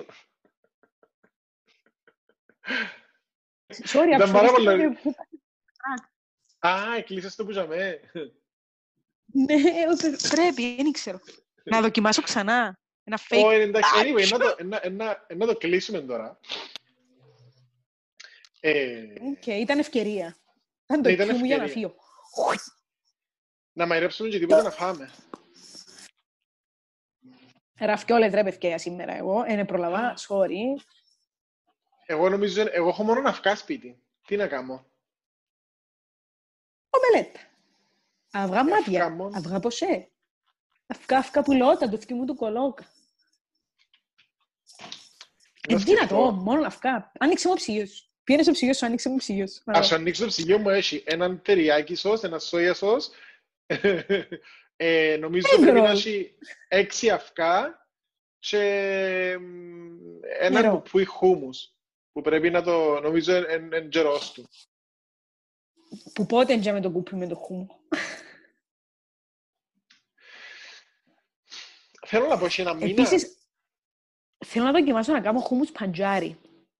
Speaker 1: Sorry, absolutely.
Speaker 3: Έκλεισες το που είχαμε.
Speaker 1: Ναι, πρέπει, δεν ξέρω. Να δοκιμάσω ξανά. Ένα fake.
Speaker 3: Εντάξει, anyway, να το κλείσουμε τώρα.
Speaker 1: Ήταν ευκαιρία. Ήταν το ευκαιρία μου για να φύγω.
Speaker 3: Να μαϊρέψουμε και τίποτα να φάμε.
Speaker 1: Ραφκιόλες ρε παιδιά σήμερα εγώ. Είναι προλαβά, sorry.
Speaker 3: Εγώ νομίζω, εγώ έχω μόνο αυγά σπίτι. Τι να κάνω.
Speaker 1: Ομελέτα. Αυγά μάτια. Αυγά ποσέ. Αυγά πουλότα, το θκι μου του κολόκα. Δυνατό, μόνο αυγά. Άνοιξε μου ψυγείο σου. Πήγαινε στο ψυγείο σου, άνοιξε μου ψυγείο σου.
Speaker 3: Ας σου ανοίξω το ψυγείο μου, έχει έναν τεριάκι σως, ένα σόια σως. Νομίζω πρέπει να έχει 6 αυγά και ένα κουπούι χούμους. Που πρέπει να το, νομίζω, εν τζερός του.
Speaker 1: Που πότε εντιαμε το κουπούι με το χούμο.
Speaker 3: Θέλω να πω σε ένα μήνα.
Speaker 1: Επίσης, θέλω να δοκιμάσω να κάνω χούμους παντζάρι.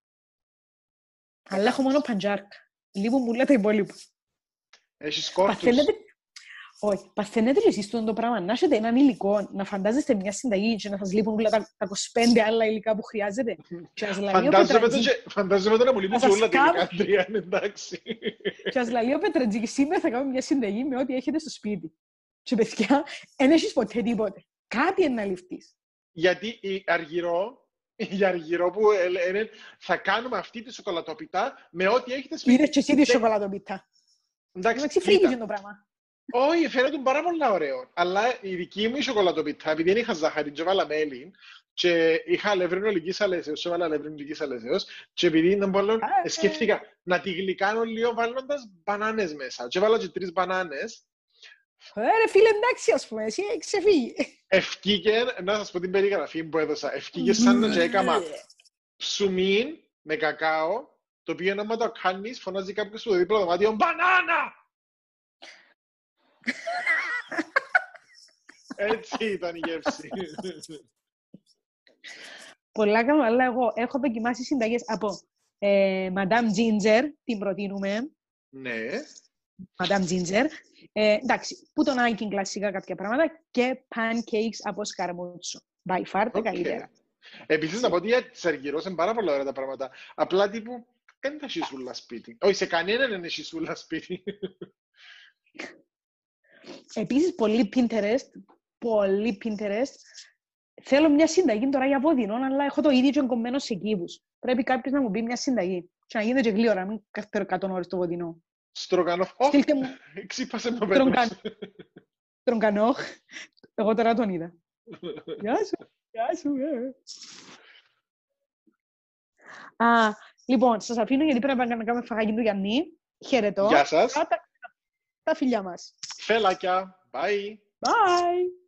Speaker 1: Αλλά έχω μόνο παντζάρκα. Λίγο μου λέει τα υπόλοιπα.
Speaker 3: Έχεις κόρτους.
Speaker 1: Όχι, παθαίνετε και εσείς το πράγμα. Να έχετε έναν υλικό, να φαντάζεστε μια συνταγή και να σας λείπουν όλα τα 25 άλλα υλικά που χρειάζεται.
Speaker 3: Φαντάζομαι το να μου λείπουν και όλα τα υλικά, Αντρία, εντάξει.
Speaker 1: Και ας λέει ο Πετρατζίκης, σήμερα θα κάνουμε μια συνταγή με ό,τι έχετε στο σπίτι. Και παιδιά, δεν έχεις ποτέ τίποτε. Κάτι είναι να ληφθείς.
Speaker 3: Γιατί η αργυρό που λένε θα κάνουμε αυτή τη σοκολατοπιτά με ό,τι έχετε σπίτι.
Speaker 1: Πήρες και εσύ τη σοκολατοπιτά.
Speaker 3: Εντάξει,
Speaker 1: φρίγγιζε το πράγμα.
Speaker 3: Όχι, φαίνεται πάρα πολύ ωραίο. Αλλά η δική μου η σοκολατοπιτά, επειδή δεν είχα ζάχαρη, και έβαλα μέλι, και είχα αλεύρινο ολικής αλέσεως, και έβαλα αλεύρινο ολικής αλέσεως, και επειδή ήταν πολύ, σκέφτηκα να τη γλυκάνω λίγο βάλλοντας μπανάνες μέσα. Και έβαλα και 3 μπανάνες.
Speaker 1: Ρε φίλε, εντάξει, ας πούμε, εσύ ξεφύγει.
Speaker 3: Ευκήκε, να σας πω την περιγραφή που έδωσα, ευκήκε σαν να έκαμα ψουμί με κακάο, το οποίο άμα το κάνεις, φωνάζει κάποιος στο δίπλο δωμάτιο, μπανάνα! Έτσι ήταν η γεύση.
Speaker 1: Πολλά καλά, αλλά εγώ έχω δοκιμάσει συνταγές από Madame Ginger, την προτείνουμε.
Speaker 3: Ναι.
Speaker 1: Madame Ginger. Εντάξει, που τον Άικιν κλασικά κάποια πράγματα και pancakes από σκαρμούτσο. By far τα καλύτερα.
Speaker 3: Επίσης να πω ότι για τις αργυρός είναι πάρα πολλά ωραία τα πράγματα. Απλά τύπου δεν τα σισούλα σπίτι. Όχι, σε κανέναν δεν είναι σισούλα σπίτι.
Speaker 1: Επίσης, πολύ Pinterest. Θέλω μια συνταγή τώρα για βοδινό, αλλά έχω το ίδιο και κομμένο σε κύβους. Πρέπει κάποιος να μου πει μια συνταγή. Και να γίνεται και γλύωρα, να μην καθέρω 100 ώρες το βοδινό.
Speaker 3: Στρογγανόχ.
Speaker 1: Στείλτε μου.
Speaker 3: Ξύπασε με πέτρος.
Speaker 1: Στρογγανόχ. Εγώ τώρα τον είδα. Γεια σου. Λοιπόν, σας αφήνω γιατί πρέπει να κάνουμε φαγάκι του Γιάννη. Χαιρετώ.
Speaker 3: Γεια σας.
Speaker 1: Τα φιλιά μας.
Speaker 3: Φελάκια. Bye.
Speaker 1: Bye.